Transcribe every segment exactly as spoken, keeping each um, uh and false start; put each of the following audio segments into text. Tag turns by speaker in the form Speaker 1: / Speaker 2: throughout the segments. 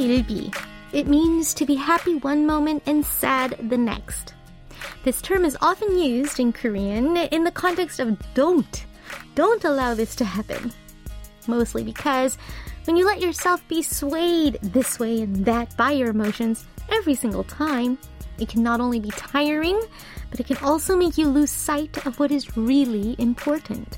Speaker 1: 일리일비. It means to be happy one moment and sad the next. This term is often used in Korean in the context of don't. Don't allow this to happen. Mostly because when you let yourself be swayed this way and that by your emotions every single time, it can not only be tiring, but it can also make you lose sight of what is really important.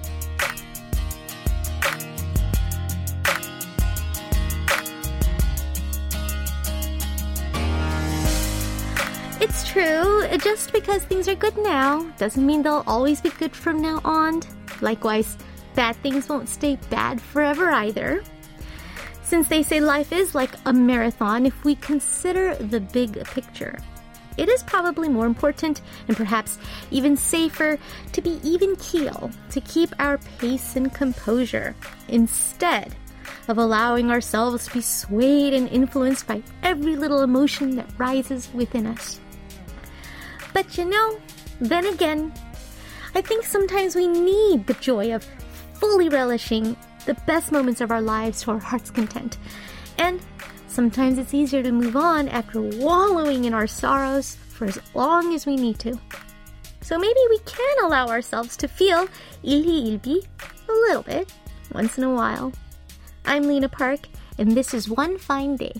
Speaker 1: It's true, just because things are good now doesn't mean they'll always be good from now on. Likewise, bad things won't stay bad forever either. Since they say life is like a marathon, if we consider the big picture, it is probably more important and perhaps even safer to be even keel, to keep our pace and composure, instead of allowing ourselves to be swayed and influenced by every little emotion that rises within us. But you know, then again, I think sometimes we need the joy of fully relishing the best moments of our lives to our heart's content. And sometimes it's easier to move on after wallowing in our sorrows for as long as we need to. So maybe we can allow ourselves to feel 일희일비 a little bit, once in a while. I'm Lena Park, and this is One Fine Day.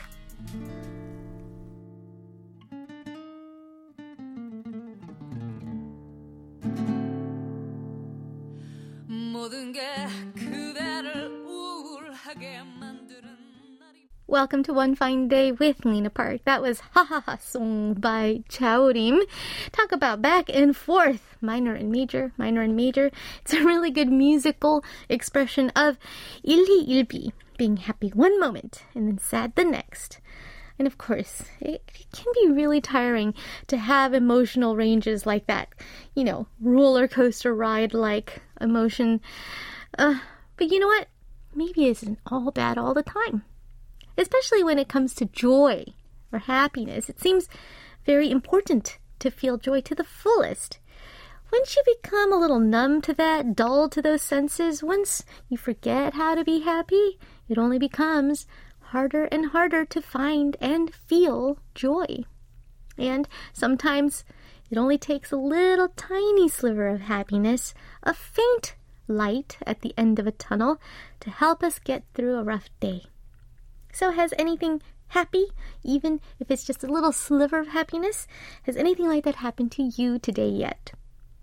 Speaker 1: Welcome to One Fine Day with Lena Park. That was Ha Ha Ha Song by Chaorim. Talk about back and forth, minor and major, minor and major. It's a really good musical expression of 일희일비, being happy one moment and then sad the next. And of course, it, it can be really tiring to have emotional ranges like that. You know, roller coaster ride like emotion. Uh, but you know what? Maybe it isn't all bad all the time. Especially when it comes to joy or happiness. It seems very important to feel joy to the fullest. Once you become a little numb to that, dull to those senses, once you forget how to be happy, it only becomes harder and harder to find and feel joy. And sometimes it only takes a little tiny sliver of happiness, a faint light at the end of a tunnel, to help us get through a rough day. So has anything happy, even if it's just a little sliver of happiness, has anything like that happened to you today yet?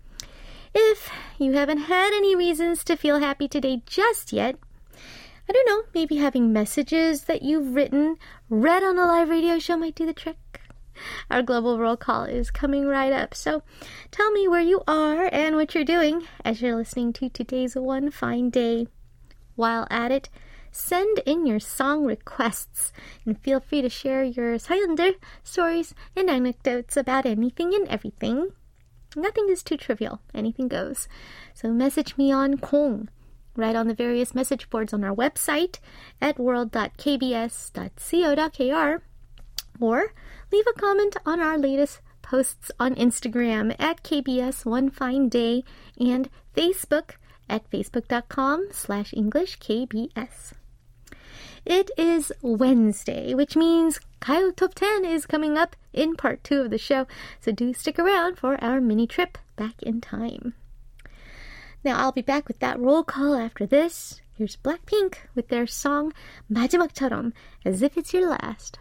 Speaker 1: If you haven't had any reasons to feel happy today just yet, I don't know, maybe having messages that you've written, read on a live radio show might do the trick. Our global roll call is coming right up, so tell me where you are and what you're doing as you're listening to today's One Fine Day. While at it, send in your song requests and feel free to share your 사연들, stories, and anecdotes about anything and everything. Nothing is too trivial. Anything goes. So message me on Kong, right on the various message boards on our website at world dot k b s dot co dot k r, or leave a comment on our latest posts on Instagram at K B S One Fine Day and Facebook at facebook.com slash English KBS. It is Wednesday, which means Gayo Top ten is coming up in part two of the show, so do stick around for our mini trip back in time. Now, I'll be back with that roll call after this. Here's Blackpink with their song 마지막처럼, as if it's your last.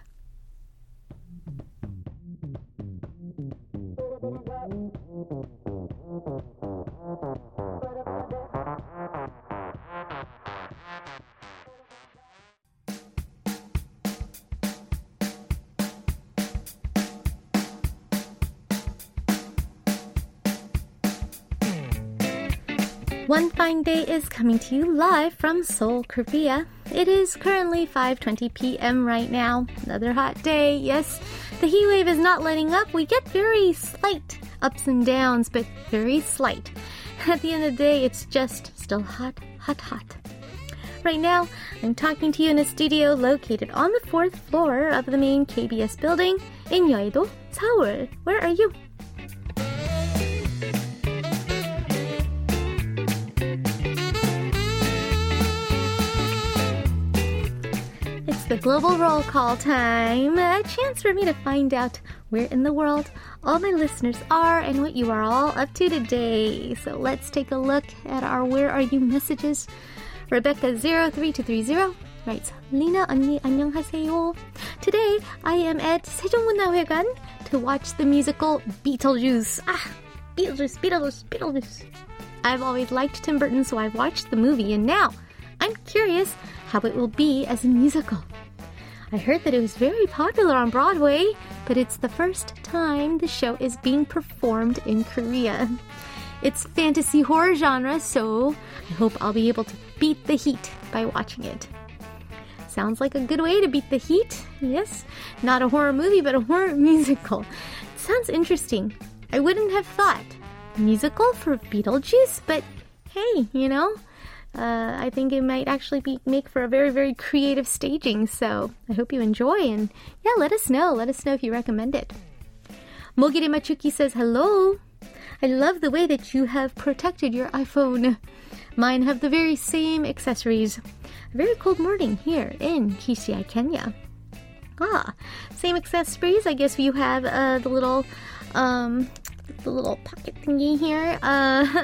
Speaker 1: One Fine Day is coming to you live from Seoul, Korea. It is currently five twenty p.m. right now. Another hot day. Yes, the heat wave is not letting up. We get very slight ups and downs, but very slight. At the end of the day, it's just still hot, hot, hot. Right now, I'm talking to you in a studio located on the fourth floor of the main K B S building in Yeouido, Seoul. Where are you? the global roll call time. A chance for me to find out where in the world all my listeners are and what you are all up to today. So let's take a look at our Where Are You messages. Rebecca zero three two three zero writes, Lena 언니 안녕하세요. Today I am at 세종문화회관 to watch the musical Beetlejuice. Ah, Beetlejuice, Beetlejuice, Beetlejuice. I've always liked Tim Burton, so I've watched the movie, and now I'm curious how it will be as a musical. I heard that it was very popular on Broadway, but it's the first time the show is being performed in Korea. It's fantasy horror genre, so I hope I'll be able to beat the heat by watching it. Sounds like a good way to beat the heat. Yes, not a horror movie, but a horror musical. Sounds interesting. I wouldn't have thought. Musical for Beetlejuice, but hey, you know, uh, I think it might actually be make for a very, very creative staging. So I hope you enjoy, and yeah, let us know. Let us know if you recommend it. Mogiri Machuki says, hello. I love the way that you have protected your iPhone. Mine have the very same accessories. A very cold morning here in Kisii, Kenya. Ah, same accessories. I guess you have uh, the little, um, the little pocket thingy here. Uh,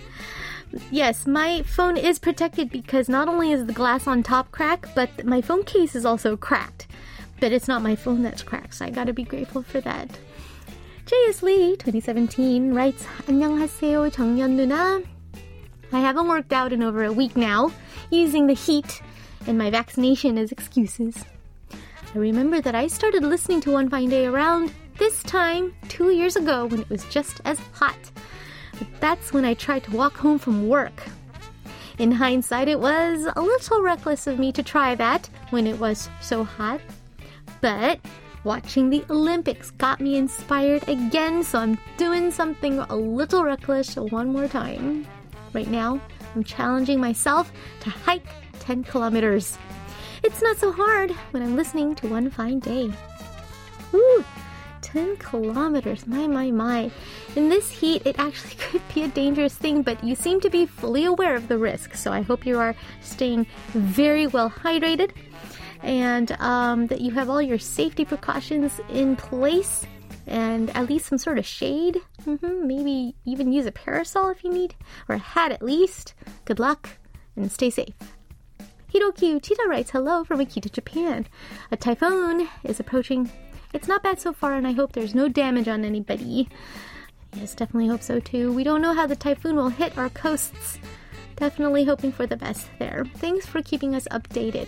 Speaker 1: yes, my phone is protected because not only is the glass on top cracked, but my phone case is also cracked. But it's not my phone that's cracked, so I gotta be grateful for that. J S Lee, twenty seventeen, writes, 안녕하세요, 정연 누나. I haven't worked out in over a week now, using the heat and my vaccination as excuses. I remember that I started listening to One Fine Day around this time two years ago when it was just as hot. But that's when I tried to walk home from work. In hindsight, it was a little reckless of me to try that when it was so hot. But watching the Olympics got me inspired again, so I'm doing something a little reckless one more time. Right now, I'm challenging myself to hike ten kilometers. It's not so hard when I'm listening to One Fine Day. Woo! ten kilometers, my, my, my. In this heat, it actually could be a dangerous thing, but you seem to be fully aware of the risk, so I hope you are staying very well hydrated and um, that you have all your safety precautions in place and at least some sort of shade. Mm-hmm. Maybe even use a parasol if you need, or a hat at least. Good luck and stay safe. Hiroki Uchida writes, hello from Akita, Japan. A typhoon is approaching. It's not bad so far, and I hope there's no damage on anybody. Yes, definitely hope so too. We don't know how the typhoon will hit our coasts. Definitely hoping for the best there. Thanks for keeping us updated.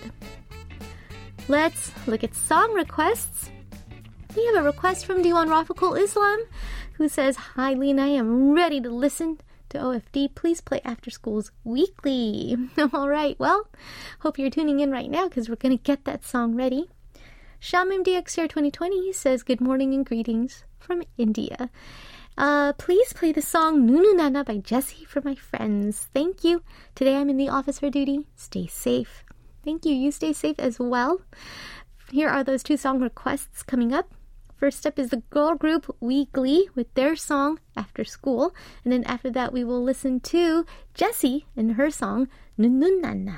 Speaker 1: Let's look at song requests. We have a request from Diwan Rafiqul Islam, who says, hi Lena, I am ready to listen to O F D. Please play After School's Weekly. All right, well, hope you're tuning in right now because we're going to get that song ready. Shamim D X R twenty twenty says, good morning and greetings from India. Uh, please play the song Nunu Nana by Jessie for my friends. Thank you. Today I'm in the office for duty. Stay safe. Thank you. You stay safe as well. Here are those two song requests coming up. First up is the girl group Weekly with their song After School. And then after that, we will listen to Jessie and her song Nunu Nana.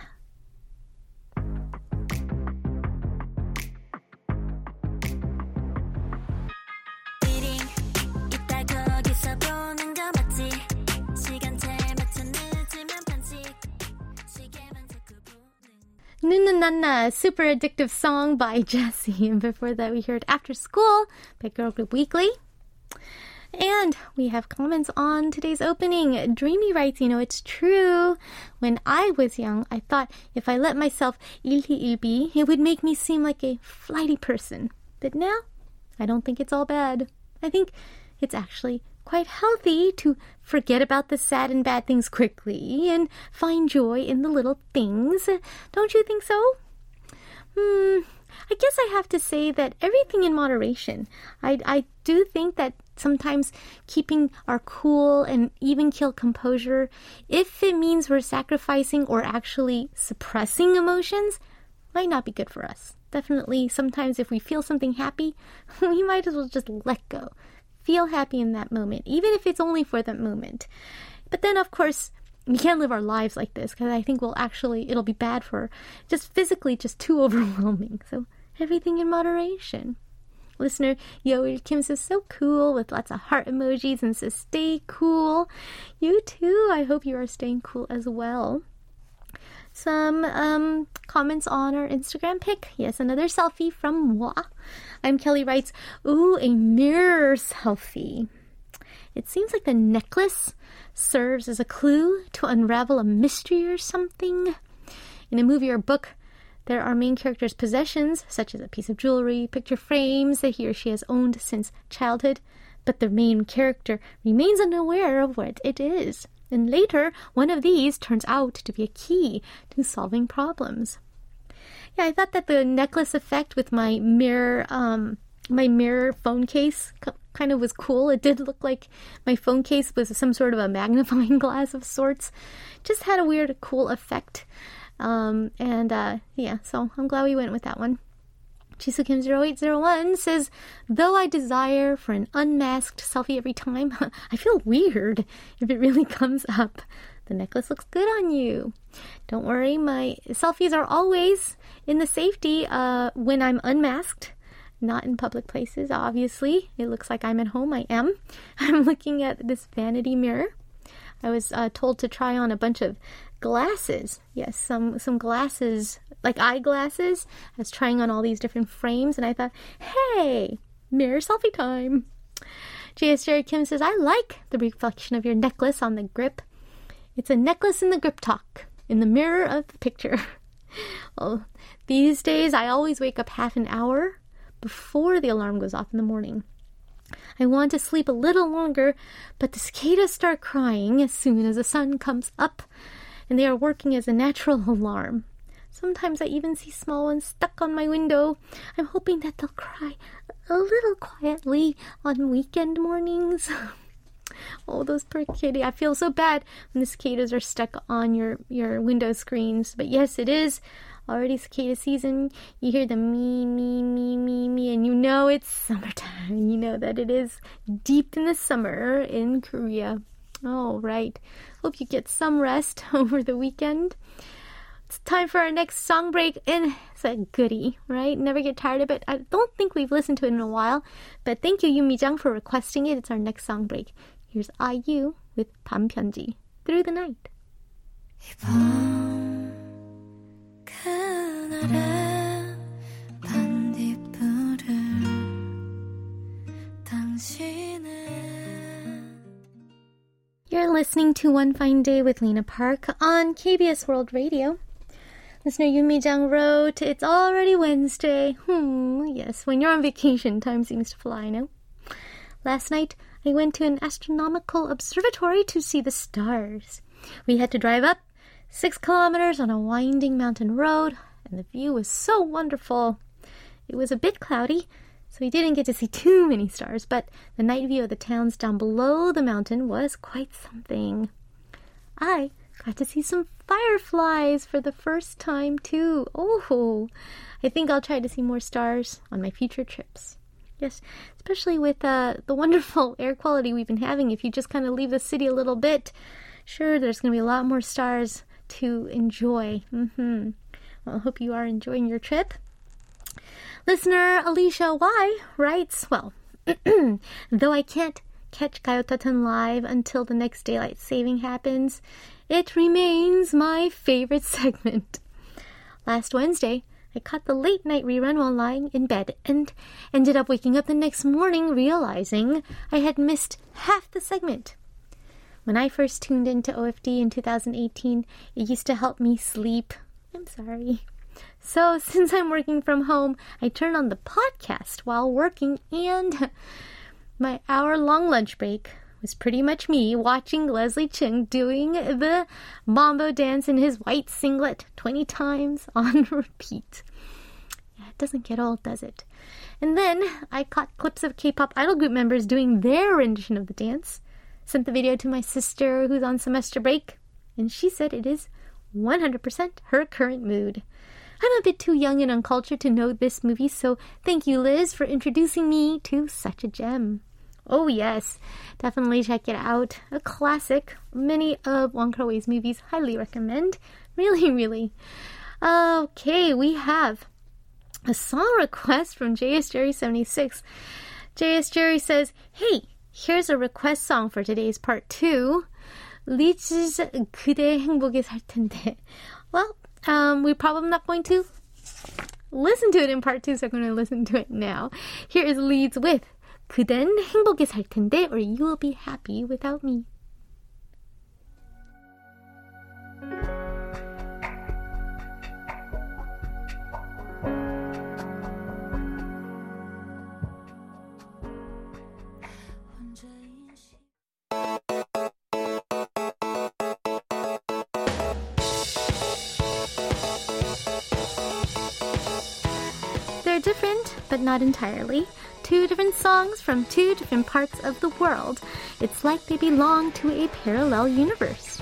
Speaker 1: Nunu Nana, super addictive song by Jessie. And before that, we heard After School by Girl Group Weekly. And we have comments on today's opening. Dreamy writes, you know, it's true. When I was young, I thought if I let myself ilhi ilbi, it would make me seem like a flighty person. But now, I don't think it's all bad. I think it's actually quite healthy to forget about the sad and bad things quickly and find joy in the little things. Don't you think so? Hmm, I guess I have to say that everything in moderation. I, I do think that sometimes keeping our cool and even keel composure, if it means we're sacrificing or actually suppressing emotions, might not be good for us. Definitely, sometimes if we feel something happy, we might as well just let go. Feel happy in that moment, even if it's only for that moment. But then, of course, we can't live our lives like this because I think we'll actually, it'll be bad for just physically just too overwhelming. So everything in moderation. Listener Yoil Kim says, so cool, with lots of heart emojis, and says, stay cool. You too. I hope you are staying cool as well. Some um, comments on our Instagram pic. Yes, another selfie from moi. I'm Kelly writes, ooh, a mirror selfie. It seems like the necklace serves as a clue to unravel a mystery or something. In a movie or book, there are main characters' possessions, such as a piece of jewelry, picture frames that he or she has owned since childhood, but the main character remains unaware of what it is. And later, one of these turns out to be a key to solving problems. Yeah, I thought that the necklace effect with my mirror, um, my mirror phone case kind of was cool. It did look like my phone case was some sort of a magnifying glass of sorts. Just had a weird, cool effect. Um, and, uh, yeah, so I'm glad we went with that one. Jisukim zero eight zero one says, though I desire for an unmasked selfie every time, I feel weird if it really comes up. The necklace looks good on you. Don't worry, my selfies are always in the safety uh, when I'm unmasked, not in public places, obviously. It looks like I'm at home. I am. I'm looking at this vanity mirror. I was uh, told to try on a bunch of glasses. Yes, some some glasses, like eyeglasses. I was trying on all these different frames, and I thought, hey, mirror selfie time. J S Jerry Kim says, I like the reflection of your necklace on the grip. It's a necklace in the grip talk, in the mirror of the picture. Well, these days, I always wake up half an hour before the alarm goes off in the morning. I want to sleep a little longer, but the cicadas start crying as soon as the sun comes up, and they are working as a natural alarm. Sometimes I even see small ones stuck on my window. I'm hoping that they'll cry a little quietly on weekend mornings. Oh, those poor kitty. I feel so bad when the cicadas are stuck on your, your window screens. But yes, it is already cicada season. You hear the me, me, me, me, me, and you know it's summertime. You know that it is deep in the summer in Korea. Oh, right. Hope you get some rest over the weekend. It's time for our next song break, and it's a goodie, right? Never get tired of it. I don't think we've listened to it in a while, but thank you, Yumi Jang, for requesting it. It's our next song break. Here's I U with 밤편지, Through the Night. 그날의 반딧불을 당신은 You're listening to One Fine Day with Lena Park on K B S World Radio. Listener Yumi Jang wrote, it's already Wednesday. Hmm, yes, when you're on vacation, time seems to fly, no? Last night, I went to an astronomical observatory to see the stars. We had to drive up six kilometers on a winding mountain road, and the view was so wonderful. It was a bit cloudy, so we didn't get to see too many stars, but the night view of the towns down below the mountain was quite something. I got to see some fireflies for the first time, too. Oh, I think I'll try to see more stars on my future trips. Yes, especially with uh, the wonderful air quality we've been having. If you just kind of leave the city a little bit, sure, there's going to be a lot more stars to enjoy. Mm-hmm. Well, I hope you are enjoying your trip. Listener Alicia Y writes, well, though I can't catch Gayotatun live until the next daylight saving happens, it remains my favorite segment. Last Wednesday, I caught the late night rerun while lying in bed and ended up waking up the next morning realizing I had missed half the segment. When I first tuned into O F D in two thousand eighteen, it used to help me sleep. I'm sorry. So since I'm working from home, I turn on the podcast while working, and my hour-long lunch break was pretty much me watching Leslie Chung doing the mambo dance in his white singlet twenty times on repeat. Yeah, it doesn't get old, does it? And then I caught clips of K-pop idol group members doing their rendition of the dance. Sent the video to my sister who's on semester break, and she said it is one hundred percent her current mood. I'm a bit too young and uncultured to know this movie, so thank you, Liz, for introducing me to such a gem. Oh yes, definitely check it out. A classic. Many of Wong Kar-wai's movies, highly recommend. Really, really. Okay, we have a song request from J S Jerry seventy-six. J S Jerry says, hey, here's a request song for today's part two. Leeds' 그대 행복에 살 텐데. Well, um, we're probably not going to listen to it in part two, so I'm going to listen to it now. Here is Leeds with 그댄 행복에 살 텐데, or you will be happy without me. They're different, but not entirely. Two different songs from two different parts of the world. It's like they belong to a parallel universe.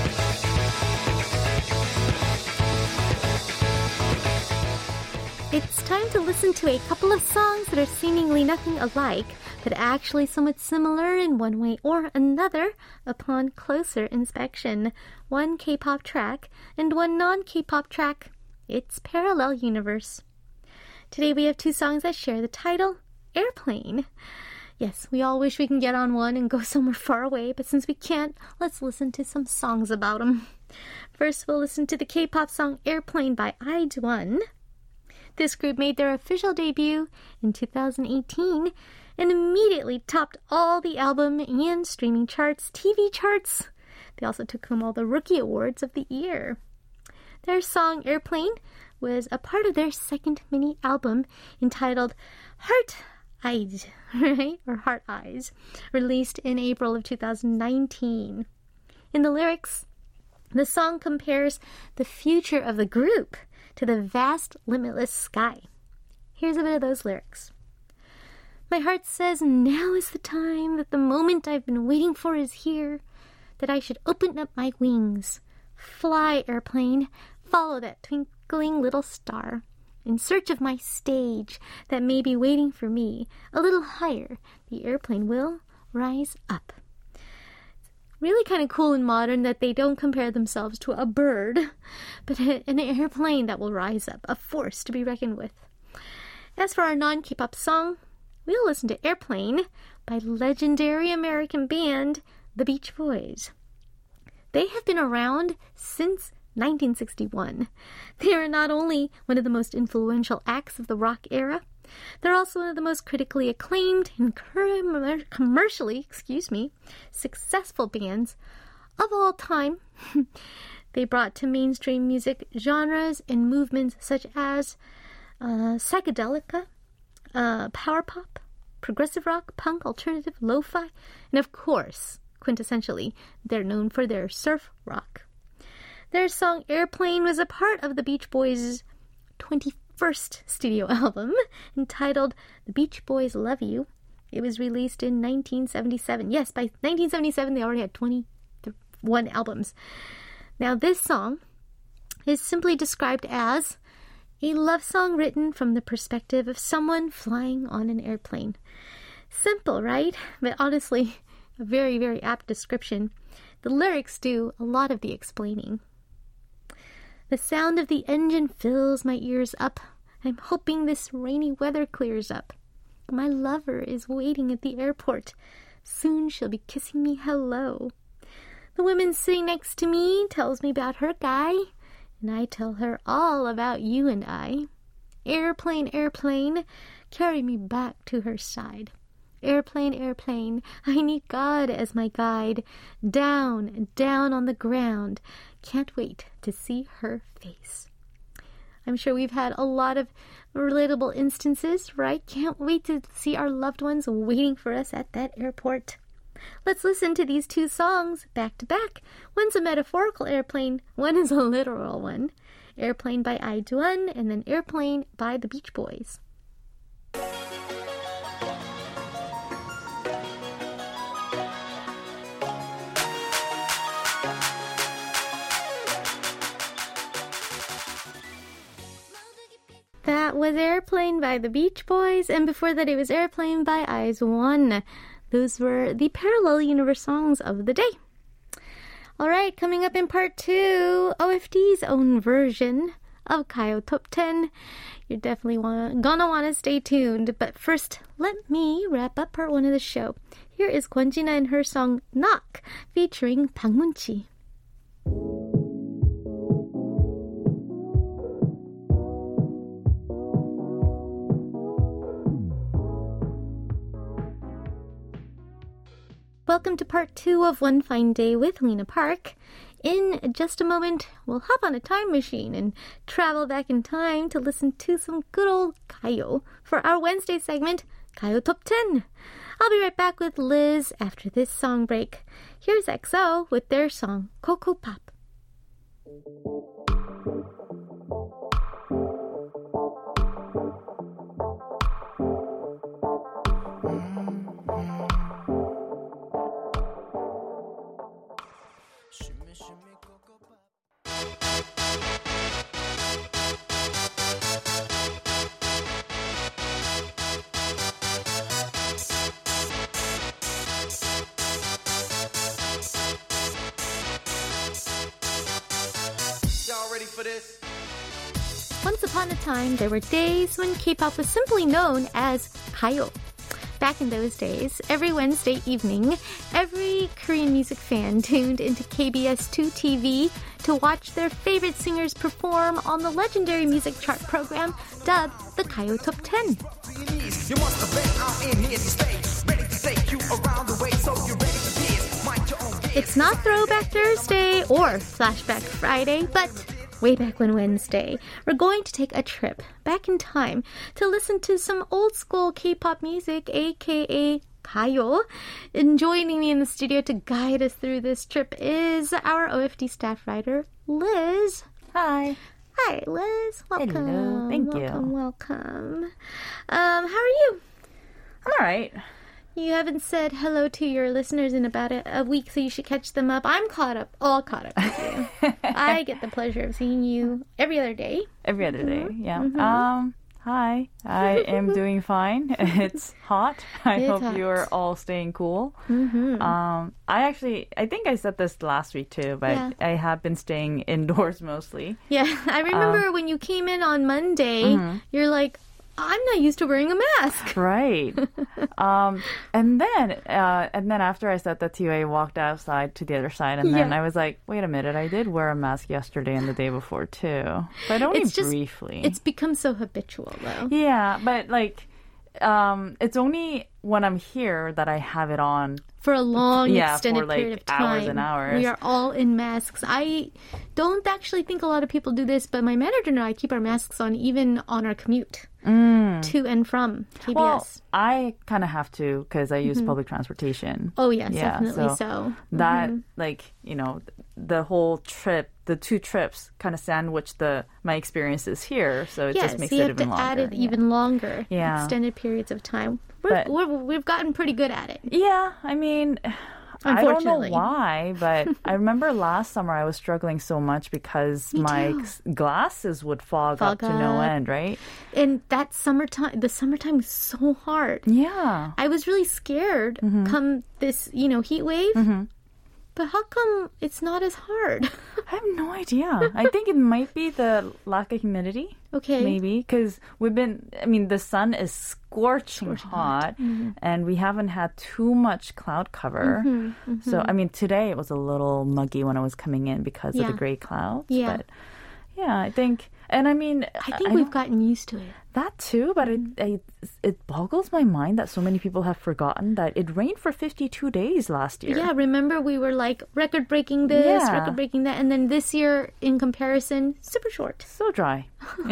Speaker 1: It's time to listen to a couple of songs that are seemingly nothing alike, but actually somewhat similar in one way or another upon closer inspection. One K-pop track and one non-K-pop track. It's parallel universe. Today we have two songs that share the title, Airplane. Yes, we all wish we can get on one and go somewhere far away, but since we can't, let's listen to some songs about them. First, we'll listen to the K-pop song Airplane by IZ*ONE. This group made their official debut in two thousand eighteen and immediately topped all the album and streaming charts, T V charts. They also took home all the Rookie Awards of the year. Their song Airplane was a part of their second mini album entitled Heart Eyes, right? Or Heart Eyes, released in April of two thousand nineteen. In the lyrics, the song compares the future of the group to the vast, limitless sky. Here's a bit of those lyrics. My heart says now is the time, that the moment I've been waiting for is here, that I should open up my wings, fly, airplane, follow that twinkling little star, in search of my stage that may be waiting for me. A little higher, the airplane will rise up. Really kind of cool and modern that they don't compare themselves to a bird, but an airplane that will rise up, a force to be reckoned with. As for our non-K-pop song, we'll listen to Airplane by legendary American band, the Beach Boys. They have been around since nineteen sixty-one. They are not only one of the most influential acts of the rock era, they're also one of the most critically acclaimed and commercially, excuse me, successful bands of all time. They brought to mainstream music genres and movements such as uh, psychedelica, uh, power pop, progressive rock, punk, alternative, lo-fi, and of course, quintessentially, they're known for their surf rock. Their song Airplane was a part of the Beach Boys' twenty-first studio album entitled The Beach Boys Love You. It was released in nineteen seventy-seven. Yes, by nineteen seventy-seven they already had twenty-one albums. Now this song is simply described as a love song written from the perspective of someone flying on an airplane. Simple, right? But honestly, a very, very apt description. The lyrics do a lot of the explaining. The sound of the engine fills my ears up. I'm hoping this rainy weather clears up. My lover is waiting at the airport. Soon she'll be kissing me hello. The woman sitting next to me tells me about her guy, and I tell her all about you and I. Airplane, airplane, carry me back to her side. Airplane, airplane, I need God as my guide. Down, down on the ground. Can't wait to see her face. I'm sure we've had a lot of relatable instances, right? Can't wait to see our loved ones waiting for us at that airport. Let's listen to these two songs back to back. One's a metaphorical airplane, one is a literal one. Airplane by IZ*ONE and then Airplane by the Beach Boys. That was Airplane by the Beach Boys, and before that it was Airplane by IZ*ONE. those were the parallel universe songs of the day. All right, coming up in part two, O F D's own version of Gayo Top ten. You're definitely wanna, gonna want to stay tuned. But first, let me wrap up part one of the show. Here is Kwon-jina and her song Knock, featuring Bang Moon-chi. Welcome to part two of One Fine Day with Lena Park. In just a moment, we'll hop on a time machine and travel back in time to listen to some good old Gayo for our Wednesday segment, Gayo Top ten. I'll be right back with Liz after this song break. Here's X O with their song, Coco Pop.
Speaker 2: For this.
Speaker 1: Once upon a time, there were days when K-pop was simply known as Gayo. Back in those days, every Wednesday evening, every Korean music fan tuned into K B S two T V to watch their favorite singers perform on the legendary music chart program dubbed the Gayo Top ten.
Speaker 2: You must have been out in here to stay, ready to take you around the way, so you're ready to dance. Mind your own.
Speaker 1: It's not Throwback Thursday or Flashback Friday, but way back when Wednesday, we're going to take a trip back in time to listen to some old school K-pop music, aka Gayo. And joining me in the studio to guide us through this trip is our O F D staff writer, Liz.
Speaker 3: Hi.
Speaker 1: Hi, Liz. Welcome.
Speaker 3: Hello. Thank you.
Speaker 1: Welcome, welcome. Um, how are you?
Speaker 3: I'm all right.
Speaker 1: You haven't said hello to your listeners in about a, a week, so you should catch them up. I'm caught up, all caught up with you. I get the pleasure of seeing you every other day.
Speaker 3: Every other day,
Speaker 1: Mm-hmm.
Speaker 3: yeah.
Speaker 1: Mm-hmm.
Speaker 3: Um, hi. I am doing fine. It's hot. I
Speaker 1: It's
Speaker 3: hope
Speaker 1: hot.
Speaker 3: you are all staying cool.
Speaker 1: Mm-hmm.
Speaker 3: Um, I actually, I think I said this last week too, but
Speaker 1: Yeah.
Speaker 3: I have been staying indoors mostly.
Speaker 1: Yeah, I remember
Speaker 3: Um,
Speaker 1: when you came in on Monday,
Speaker 3: mm-hmm.
Speaker 1: you're like, I'm not used to wearing a mask.
Speaker 3: Right. um, and then, uh, and then after I said that to you, I walked outside to the other side, and then
Speaker 1: Yeah.
Speaker 3: I was like, wait a minute, I did wear a mask yesterday and the day before too, but only
Speaker 1: It's just-
Speaker 3: briefly.
Speaker 1: It's become so habitual, though.
Speaker 3: Yeah, but like, um, it's only when I'm here that I have it on.
Speaker 1: For a long,
Speaker 3: Yeah,
Speaker 1: extended
Speaker 3: for, like,
Speaker 1: period of time.
Speaker 3: hours and hours.
Speaker 1: We are all in masks. I don't actually think a lot of people do this, but my manager and I keep our masks on even on our commute to and from K B S.
Speaker 3: Well, I kind of have to because I use public transportation.
Speaker 1: Oh, yes,
Speaker 3: Yeah,
Speaker 1: definitely
Speaker 3: so
Speaker 1: so.
Speaker 3: That,
Speaker 1: Mhm.
Speaker 3: like, you know, the whole trip, the two trips kind of sandwich the my experiences here, so it
Speaker 1: Yes,
Speaker 3: just makes
Speaker 1: you
Speaker 3: it
Speaker 1: have to
Speaker 3: even longer.
Speaker 1: add it
Speaker 3: yeah.
Speaker 1: even longer.
Speaker 3: Yeah.
Speaker 1: Extended periods of time. We're,
Speaker 3: But-
Speaker 1: we're, we've gotten pretty good at it.
Speaker 3: Yeah, I mean, I don't know
Speaker 1: Unfortunately.
Speaker 3: why, but I remember last summer I was struggling so much because
Speaker 1: Me
Speaker 3: my
Speaker 1: too.
Speaker 3: s- glasses would fog,
Speaker 1: Fog
Speaker 3: up to no
Speaker 1: up.
Speaker 3: end, right?
Speaker 1: And that summertime, the summertime was so hard.
Speaker 3: Yeah.
Speaker 1: I was really scared come this, you know, heat wave. But how come it's not as hard?
Speaker 3: I have no idea. I think it might be the lack of humidity.
Speaker 1: Okay.
Speaker 3: Maybe because we've been, I mean, the sun is scorching, hot, and we haven't had too much cloud cover. So, I mean, today it was a little muggy when I was coming in because
Speaker 1: Yeah.
Speaker 3: of the gray clouds.
Speaker 1: Yeah.
Speaker 3: But yeah, I think, and I mean,
Speaker 1: I think we've gotten used to it.
Speaker 3: that too, but it, it it boggles my mind that so many people have forgotten that it rained for fifty-two days last year.
Speaker 1: Yeah, remember we were like record breaking this,
Speaker 3: Yeah.
Speaker 1: record breaking that, and then this year, in comparison, super short.
Speaker 3: So dry.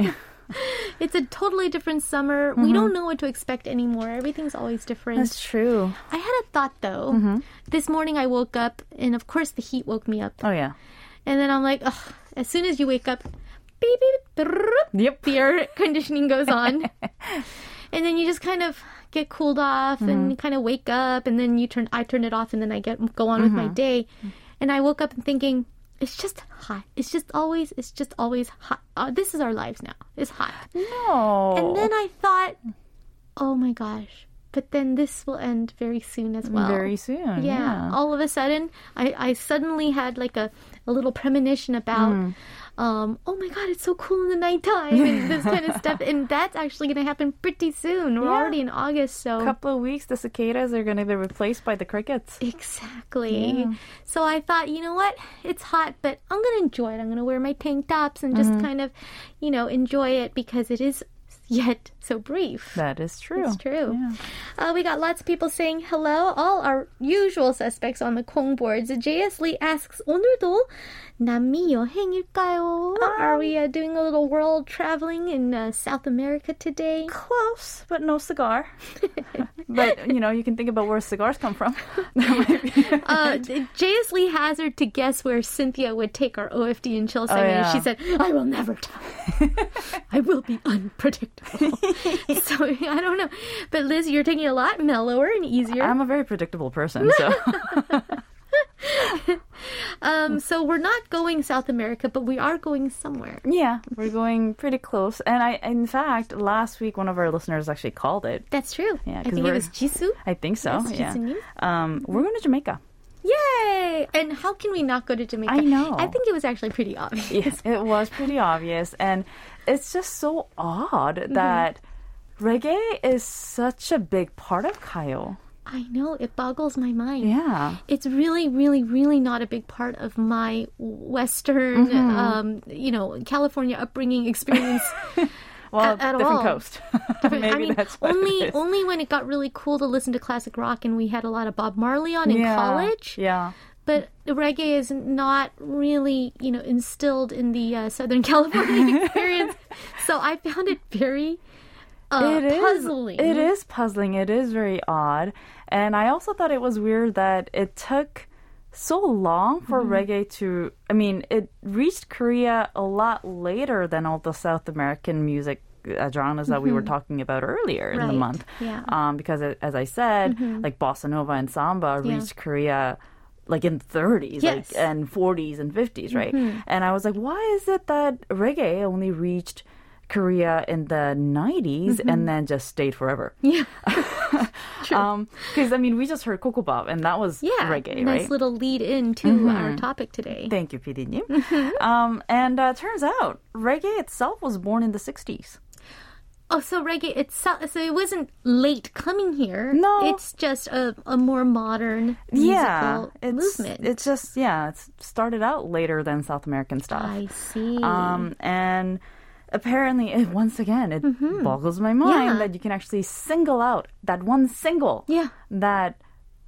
Speaker 1: It's a totally different summer. We don't know what to expect anymore. Everything's always different.
Speaker 3: That's true.
Speaker 1: I had a thought though. This morning I woke up, and of course the heat woke me up.
Speaker 3: Oh yeah.
Speaker 1: And then I'm like, ugh, as soon as you wake up, beep, beep, brrr,
Speaker 3: Yep.
Speaker 1: the air conditioning goes on. And then you just kind of get cooled off and you kind of wake up, and then you turn, I turn it off, and then I get go on with my day. And I woke up and thinking, it's just hot. It's just always, it's just always hot. Uh, this is our lives now. It's hot.
Speaker 3: No.
Speaker 1: And then I thought, oh my gosh, but then this will end very soon as well.
Speaker 3: Very soon.
Speaker 1: Yeah.
Speaker 3: Yeah.
Speaker 1: All of a sudden, I, I suddenly had like a, a little premonition about,
Speaker 3: Mm.
Speaker 1: um, oh my God, it's so cool in the nighttime and this kind of stuff. And that's actually going to happen pretty soon. We're
Speaker 3: Yeah.
Speaker 1: already in August, so.
Speaker 3: A couple of weeks, the cicadas are going to be replaced by the crickets.
Speaker 1: Exactly.
Speaker 3: Yeah.
Speaker 1: So I thought, you know what? It's hot, but I'm going to enjoy it. I'm going to wear my tank tops and just
Speaker 3: Mm-hmm.
Speaker 1: kind of, you know, enjoy it because it is yet so brief.
Speaker 3: That is true.
Speaker 1: It's true.
Speaker 3: Yeah.
Speaker 1: Uh, we got lots of people saying hello. All our usual suspects on the Kong boards. J S Lee asks, 오늘도 남미 여행일까요? Are we uh, doing a little world traveling in uh, South America today?
Speaker 3: Close, but no cigar. But, you know, you can think about where cigars come from. That might be
Speaker 1: Uh, J S Lee hazarded to guess where Cynthia would take our O F D and chill segment.
Speaker 3: yeah.
Speaker 1: She said, I will never tell. I will be unpredictable. So, I don't know. But Liz, you're taking it a lot mellower and easier.
Speaker 3: I'm a very predictable person, so.
Speaker 1: Um, so we're not going South America, but we are going somewhere.
Speaker 3: Yeah, we're going pretty close. And I, in fact, last week one of our listeners actually called it.
Speaker 1: That's true.
Speaker 3: Yeah,
Speaker 1: I
Speaker 3: 'cause
Speaker 1: think it
Speaker 3: we're-
Speaker 1: was Jisoo.
Speaker 3: I think so.
Speaker 1: Yes,
Speaker 3: yeah.
Speaker 1: Jisoo-nim.
Speaker 3: Um, we're going to Jamaica.
Speaker 1: Yay! And how can we not go to Jamaica?
Speaker 3: I know.
Speaker 1: I think it was actually pretty obvious.
Speaker 3: Yes, it was pretty obvious. And it's just so odd
Speaker 1: Mm-hmm.
Speaker 3: that reggae is such a big part of Kayo.
Speaker 1: I know. It boggles my mind.
Speaker 3: Yeah.
Speaker 1: It's really, really, really not a big part of my Western,
Speaker 3: Mm-hmm.
Speaker 1: um, you know, California upbringing experience.
Speaker 3: Well,
Speaker 1: At- at
Speaker 3: different
Speaker 1: all.
Speaker 3: coast. Maybe
Speaker 1: I mean,
Speaker 3: that's what
Speaker 1: only
Speaker 3: it is.
Speaker 1: only when it got really cool to listen to classic rock and we had a lot of Bob Marley on in
Speaker 3: yeah.
Speaker 1: college.
Speaker 3: Yeah.
Speaker 1: But the reggae is not really, you know, instilled in the uh, Southern California experience. So I found it very uh,
Speaker 3: It is
Speaker 1: puzzling.
Speaker 3: It is puzzling. It is very odd. And I also thought it was weird that it took so long for
Speaker 1: Mm-hmm.
Speaker 3: reggae to, I mean, it reached Korea a lot later than all the South American music uh, genres that we were talking about earlier in the
Speaker 1: Mm-hmm. Right.
Speaker 3: month.
Speaker 1: Yeah.
Speaker 3: Um, because it, as I said, like bossa nova and samba
Speaker 1: Yeah.
Speaker 3: reached Korea like in the thirties,
Speaker 1: Yes.
Speaker 3: like and forties and fifties, right?
Speaker 1: Mm-hmm.
Speaker 3: And I was like, why is it that reggae only reached Korea in the nineties and then just stayed forever?
Speaker 1: Yeah.
Speaker 3: Um, because I mean, we just heard Coco Bob, and that was
Speaker 1: Yeah.
Speaker 3: reggae,
Speaker 1: nice
Speaker 3: right?
Speaker 1: little lead in to our topic today.
Speaker 3: Thank you, P D 님. Um, and uh, turns out reggae itself was born in the sixties.
Speaker 1: Oh, so reggae itself, so it wasn't late coming here.
Speaker 3: No.
Speaker 1: It's just a, a more modern
Speaker 3: Yeah,
Speaker 1: musical
Speaker 3: it's
Speaker 1: movement.
Speaker 3: it's just yeah, it's started out later than South American stuff.
Speaker 1: I see.
Speaker 3: Um, and apparently, it, once again, it boggles my mind
Speaker 1: Mm-hmm. Yeah.
Speaker 3: that you can actually single out that one single
Speaker 1: Yeah.
Speaker 3: that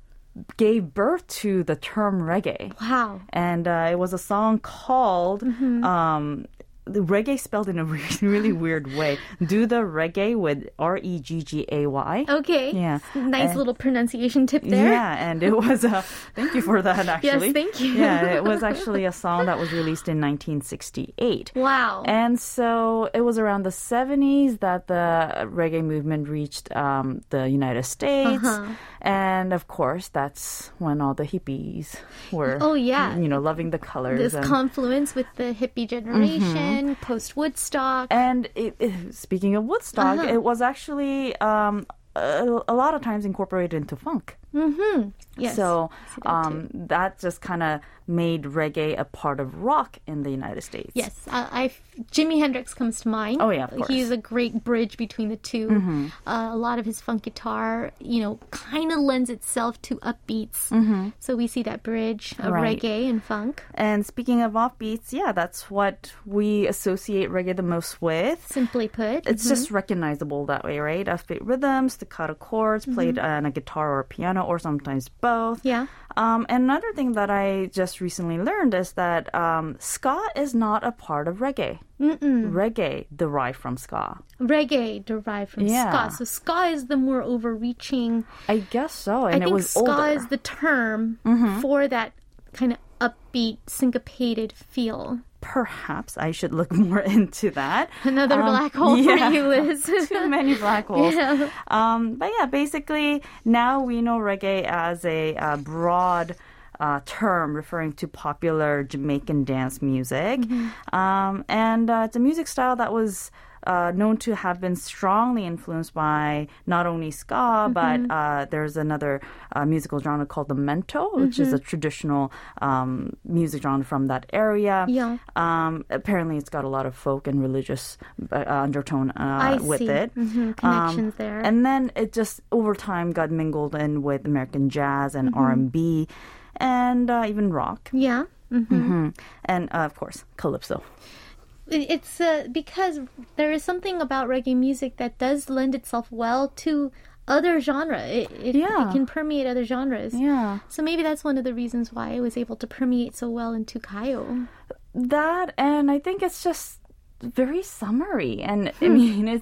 Speaker 3: gave birth to the term reggae.
Speaker 1: Wow.
Speaker 3: And uh, it was a song called
Speaker 1: Mm-hmm.
Speaker 3: um, the reggae spelled in a really, really weird way. Do the reggae with R E G G A Y.
Speaker 1: Okay.
Speaker 3: Yeah.
Speaker 1: Nice
Speaker 3: And-
Speaker 1: little pronunciation tip there.
Speaker 3: Yeah, and it was a thank you for that actually.
Speaker 1: thank you.
Speaker 3: Yeah, it was actually a song that was released in nineteen sixty-eight.
Speaker 1: Wow.
Speaker 3: And so it was around the seventies that the reggae movement reached um, the United States.
Speaker 1: Uh-huh.
Speaker 3: And of course, that's when all the hippies were,
Speaker 1: Oh, yeah.
Speaker 3: you know, loving the colors.
Speaker 1: This
Speaker 3: and,
Speaker 1: confluence with the hippie generation,
Speaker 3: Mm-hmm.
Speaker 1: post Woodstock.
Speaker 3: and it, it- speaking of Woodstock,
Speaker 1: Uh-huh.
Speaker 3: it was actually um, a, a lot of times incorporated into funk.
Speaker 1: Mm-hmm. Yes.
Speaker 3: So
Speaker 1: I see that
Speaker 3: um, that just kind of made reggae a part of rock in the United States.
Speaker 1: Yes, uh, I Jimi Hendrix comes to mind.
Speaker 3: Oh, yeah, of course. Mm-hmm.
Speaker 1: He's a great bridge between the two. Uh, a lot of his funk guitar, you know, kind of lends itself to upbeats. Mm-hmm. So we see that bridge of
Speaker 3: Right.
Speaker 1: reggae and funk.
Speaker 3: And speaking of offbeats, yeah, that's what we associate reggae the most with.
Speaker 1: Simply put,
Speaker 3: It's just recognizable that way, right? Offbeat rhythms, staccato chords, played on a guitar or a piano, or sometimes both.
Speaker 1: Yeah.
Speaker 3: Um, and another thing that I just recently learned is that um, ska is not a part of reggae. Mm-mm. Reggae derived from ska.
Speaker 1: reggae derived from
Speaker 3: Yeah.
Speaker 1: ska. So ska is the more overreaching.
Speaker 3: I guess so. And
Speaker 1: I
Speaker 3: it
Speaker 1: think
Speaker 3: was
Speaker 1: ska
Speaker 3: older.
Speaker 1: is the term
Speaker 3: Mm-hmm.
Speaker 1: for that kind of upbeat, syncopated feel.
Speaker 3: Perhaps I should look more into that.
Speaker 1: Another
Speaker 3: Um,
Speaker 1: black hole
Speaker 3: yeah.
Speaker 1: for you, Liz.
Speaker 3: Too many black holes.
Speaker 1: Yeah.
Speaker 3: Um, but yeah, basically now we know reggae as a uh, broad uh, term referring to popular Jamaican dance music.
Speaker 1: Mm-hmm.
Speaker 3: Um, and uh, it's a music style that was uh, known to have been strongly influenced by not only ska, but uh, there's another uh, musical genre called the mento, which is a traditional um, music genre from that area.
Speaker 1: Yeah.
Speaker 3: Um, apparently, it's got a lot of folk and religious uh, undertone uh,
Speaker 1: I
Speaker 3: with
Speaker 1: see.
Speaker 3: it.
Speaker 1: Mhm, connections
Speaker 3: Um,
Speaker 1: there.
Speaker 3: And then it just over time got mingled in with American jazz and R and B and uh, even rock.
Speaker 1: Yeah. hmm
Speaker 3: hmm And uh, of course, calypso.
Speaker 1: It- It's uh, because there is something about reggae music that does lend itself well to other genre. It, it,
Speaker 3: Yeah.
Speaker 1: it can permeate other genres.
Speaker 3: Yeah.
Speaker 1: So maybe that's one of the reasons why it was able to permeate so well into Kayo.
Speaker 3: That, and I think it's just very summery. And I mean, it's,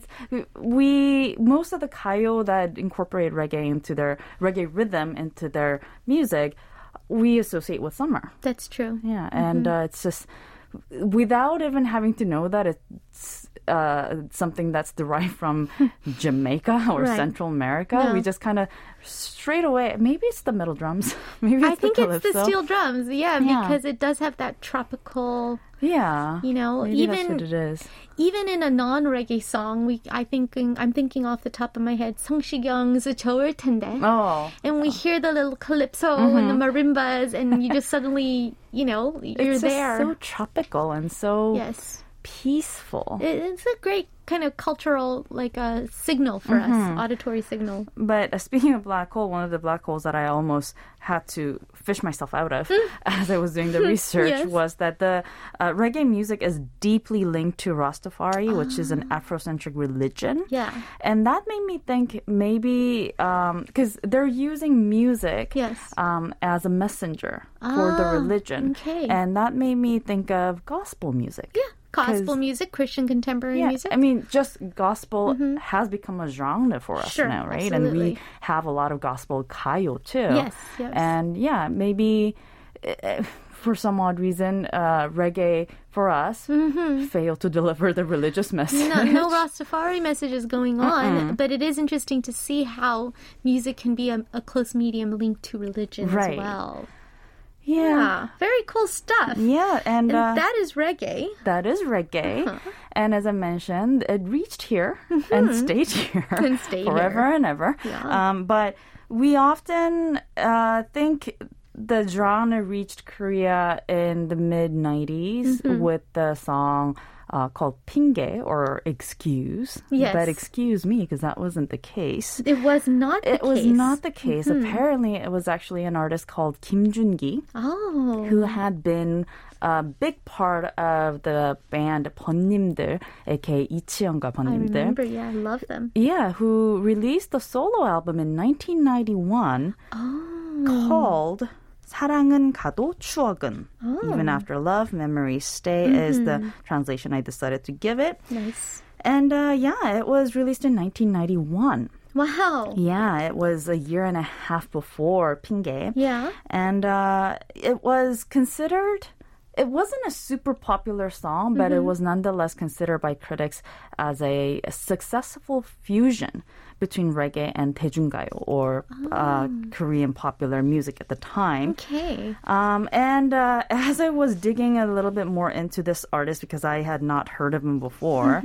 Speaker 3: we, most of the kayo that incorporate reggae into their, reggae rhythm into their music, we associate with summer.
Speaker 1: That's true.
Speaker 3: Yeah. And uh, it's just, without even having to know that it's uh, something that's derived from Jamaica or
Speaker 1: Right.
Speaker 3: Central America,
Speaker 1: No.
Speaker 3: we just kind of straight away, maybe it's the middle drums. Maybe it's
Speaker 1: I think
Speaker 3: the
Speaker 1: it's the
Speaker 3: calypso.
Speaker 1: steel drums. Yeah,
Speaker 3: Yeah.
Speaker 1: because it does have that tropical,
Speaker 3: Yeah.
Speaker 1: you know,
Speaker 3: Maybe
Speaker 1: even
Speaker 3: that's what it is.
Speaker 1: even in a non-reggae song, we I thinking I'm thinking off the top of my head, 성시경's 좋을 텐데.
Speaker 3: Oh.
Speaker 1: And we hear the little calypso and the marimbas, and you just suddenly, you know, you're
Speaker 3: It's just
Speaker 1: there.
Speaker 3: so tropical and so
Speaker 1: Yes.
Speaker 3: peaceful.
Speaker 1: It- It's a great kind of cultural, like a signal for us, auditory signal.
Speaker 3: But uh, speaking of black hole, one of the black holes that I almost had to fish myself out of as I was doing the research
Speaker 1: Yes.
Speaker 3: was that the uh, reggae music is deeply linked to Rastafari, which is an Afrocentric religion.
Speaker 1: Yeah.
Speaker 3: And that made me think maybe, because they're using music
Speaker 1: Yes.
Speaker 3: um, as a messenger for the
Speaker 1: Ah,
Speaker 3: religion.
Speaker 1: okay.
Speaker 3: And that made me think of gospel music.
Speaker 1: Yeah. Gospel
Speaker 3: 'Cause-
Speaker 1: music, Christian contemporary
Speaker 3: Yeah,
Speaker 1: music.
Speaker 3: I mean, just gospel has become a genre for us
Speaker 1: Sure,
Speaker 3: now, right? And we
Speaker 1: absolutely.
Speaker 3: have a lot of gospel kayo too.
Speaker 1: Yes, yes.
Speaker 3: And yeah, maybe uh, for some odd reason, uh, reggae for us failed to deliver the religious message.
Speaker 1: Mm-hmm. no, no Rastafari messages going on, but it is interesting to see how music can be a, a close medium linked to religion
Speaker 3: Right.
Speaker 1: as well.
Speaker 3: yeah.
Speaker 1: Very cool stuff.
Speaker 3: Yeah, and,
Speaker 1: And
Speaker 3: uh,
Speaker 1: that is reggae.
Speaker 3: that is reggae. And as I mentioned, it reached here and stayed here
Speaker 1: And stayed
Speaker 3: forever
Speaker 1: here.
Speaker 3: and ever.
Speaker 1: Yeah.
Speaker 3: Um, but we often uh, think the genre reached Korea in the mid nineties with the song uh, called Pinge or Excuse.
Speaker 1: Yes.
Speaker 3: But excuse me, because that wasn't the case.
Speaker 1: It was not the
Speaker 3: It was
Speaker 1: case.
Speaker 3: not the case. Apparently, it was actually an artist called Kim Jun-gi
Speaker 1: Oh.
Speaker 3: who had been a big part of the band 번님들, aka 이치현과
Speaker 1: I
Speaker 3: 번님들.
Speaker 1: remember, yeah, I love them.
Speaker 3: Yeah, who released a solo album in nineteen ninety-one
Speaker 1: Oh.
Speaker 3: called 사랑은 가도 추억은.
Speaker 1: Oh.
Speaker 3: Even after love, memories stay is the translation I decided to give it.
Speaker 1: Nice.
Speaker 3: And uh, yeah, it was released in nineteen ninety-one.
Speaker 1: Wow.
Speaker 3: Yeah, it was a year and a half before Pinge.
Speaker 1: Yeah.
Speaker 3: And uh, it was considered, it wasn't a super popular song, but it was nonetheless considered by critics as a, a successful fusion between reggae and daejunggayo, or uh, Korean popular music at the time.
Speaker 1: Okay.
Speaker 3: Um, and uh, as I was digging a little bit more into this artist, because I had not heard of him before,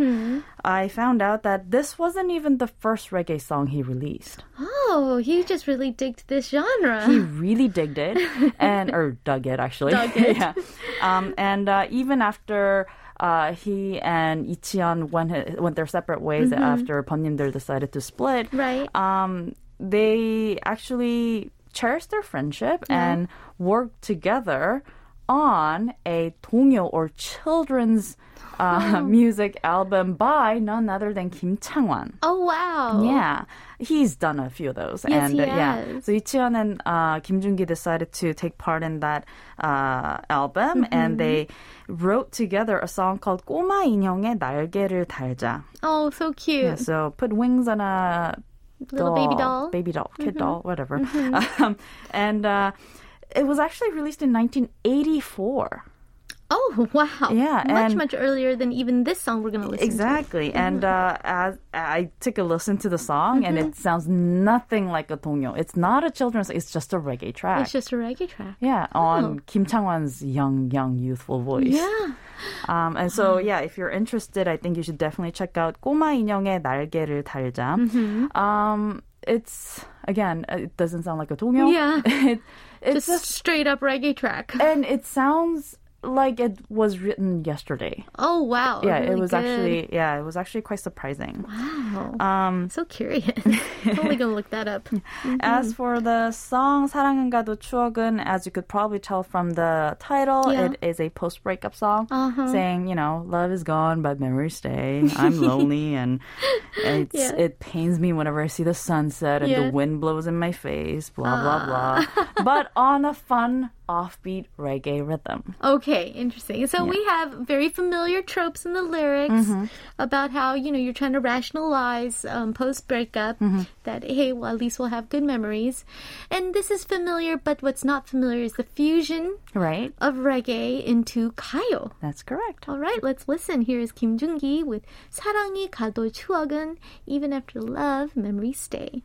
Speaker 3: I found out that this wasn't even the first reggae song he released.
Speaker 1: Oh, he just really digged this genre.
Speaker 3: He really digged it, and or dug it actually.
Speaker 1: Dug it.
Speaker 3: yeah. Um, and uh, even after uh, he and Ichian went went their separate ways after 번님들 decided to split,
Speaker 1: Right.
Speaker 3: Um, they actually cherished their friendship and worked together on a 동요 or children's uh, music album by none other than Kim Chang-won.
Speaker 1: Oh, wow.
Speaker 3: Yeah, he's done a few of those.
Speaker 1: Yes,
Speaker 3: and
Speaker 1: he
Speaker 3: uh, yeah,
Speaker 1: has.
Speaker 3: so Ichian and uh, Kim Jun-gi decided to take part in that uh, album,
Speaker 1: Mm-hmm.
Speaker 3: and they wrote together a song called 꼬마 인형의 날개를 달자.
Speaker 1: Oh, so cute.
Speaker 3: Yeah, so put wings on a
Speaker 1: Little baby doll.
Speaker 3: baby doll, kid doll, whatever. Um, and uh, it was actually released in nineteen eighty-four.
Speaker 1: Oh, wow.
Speaker 3: Yeah,
Speaker 1: Much,
Speaker 3: and-
Speaker 1: much earlier than even this song we're going to listen
Speaker 3: Exactly.
Speaker 1: to.
Speaker 3: And uh, as I took a listen to the song, and it sounds nothing like a 동요. It's not a children's, it's just a reggae track.
Speaker 1: It's just a reggae track.
Speaker 3: yeah, on Kim Chang-won's young, young, youthful voice.
Speaker 1: Yeah.
Speaker 3: Um, and so, yeah, if you're interested, I think you should definitely check out 꼬마 인형의 날개를 달자.
Speaker 1: Mm-hmm.
Speaker 3: Um, it's, again, it doesn't sound like a 동요.
Speaker 1: Yeah.
Speaker 3: it, it's
Speaker 1: Just
Speaker 3: just,
Speaker 1: straight up reggae track.
Speaker 3: and it sounds like it was written yesterday.
Speaker 1: Oh, wow.
Speaker 3: Yeah,
Speaker 1: really
Speaker 3: it was
Speaker 1: good.
Speaker 3: actually, yeah, it was actually quite surprising.
Speaker 1: Wow.
Speaker 3: Um,
Speaker 1: So curious. Totally gonna look that up.
Speaker 3: As for the song 사랑은 가도 추억은, as you could probably tell from the title,
Speaker 1: Yeah.
Speaker 3: it is a post-breakup song
Speaker 1: Uh-huh.
Speaker 3: saying, you know, love is gone, but memories stay. I'm lonely, and it's,
Speaker 1: Yeah.
Speaker 3: it pains me whenever I see the sunset and
Speaker 1: Yeah.
Speaker 3: the wind blows in my face, blah, blah, blah. But on a fun, offbeat reggae rhythm.
Speaker 1: Okay, interesting. So we have very familiar tropes in the lyrics
Speaker 3: Mm-hmm.
Speaker 1: about how, you know, you're trying to rationalize um, post-breakup
Speaker 3: Mm-hmm.
Speaker 1: that, hey, well, at least we'll have good memories. And this is familiar, but what's not familiar is the fusion
Speaker 3: Right?
Speaker 1: of reggae into 가요.
Speaker 3: That's correct.
Speaker 1: All right, let's listen. Here is Kim Jung-gi with 사랑이 가도 추억은, even after love, memories stay.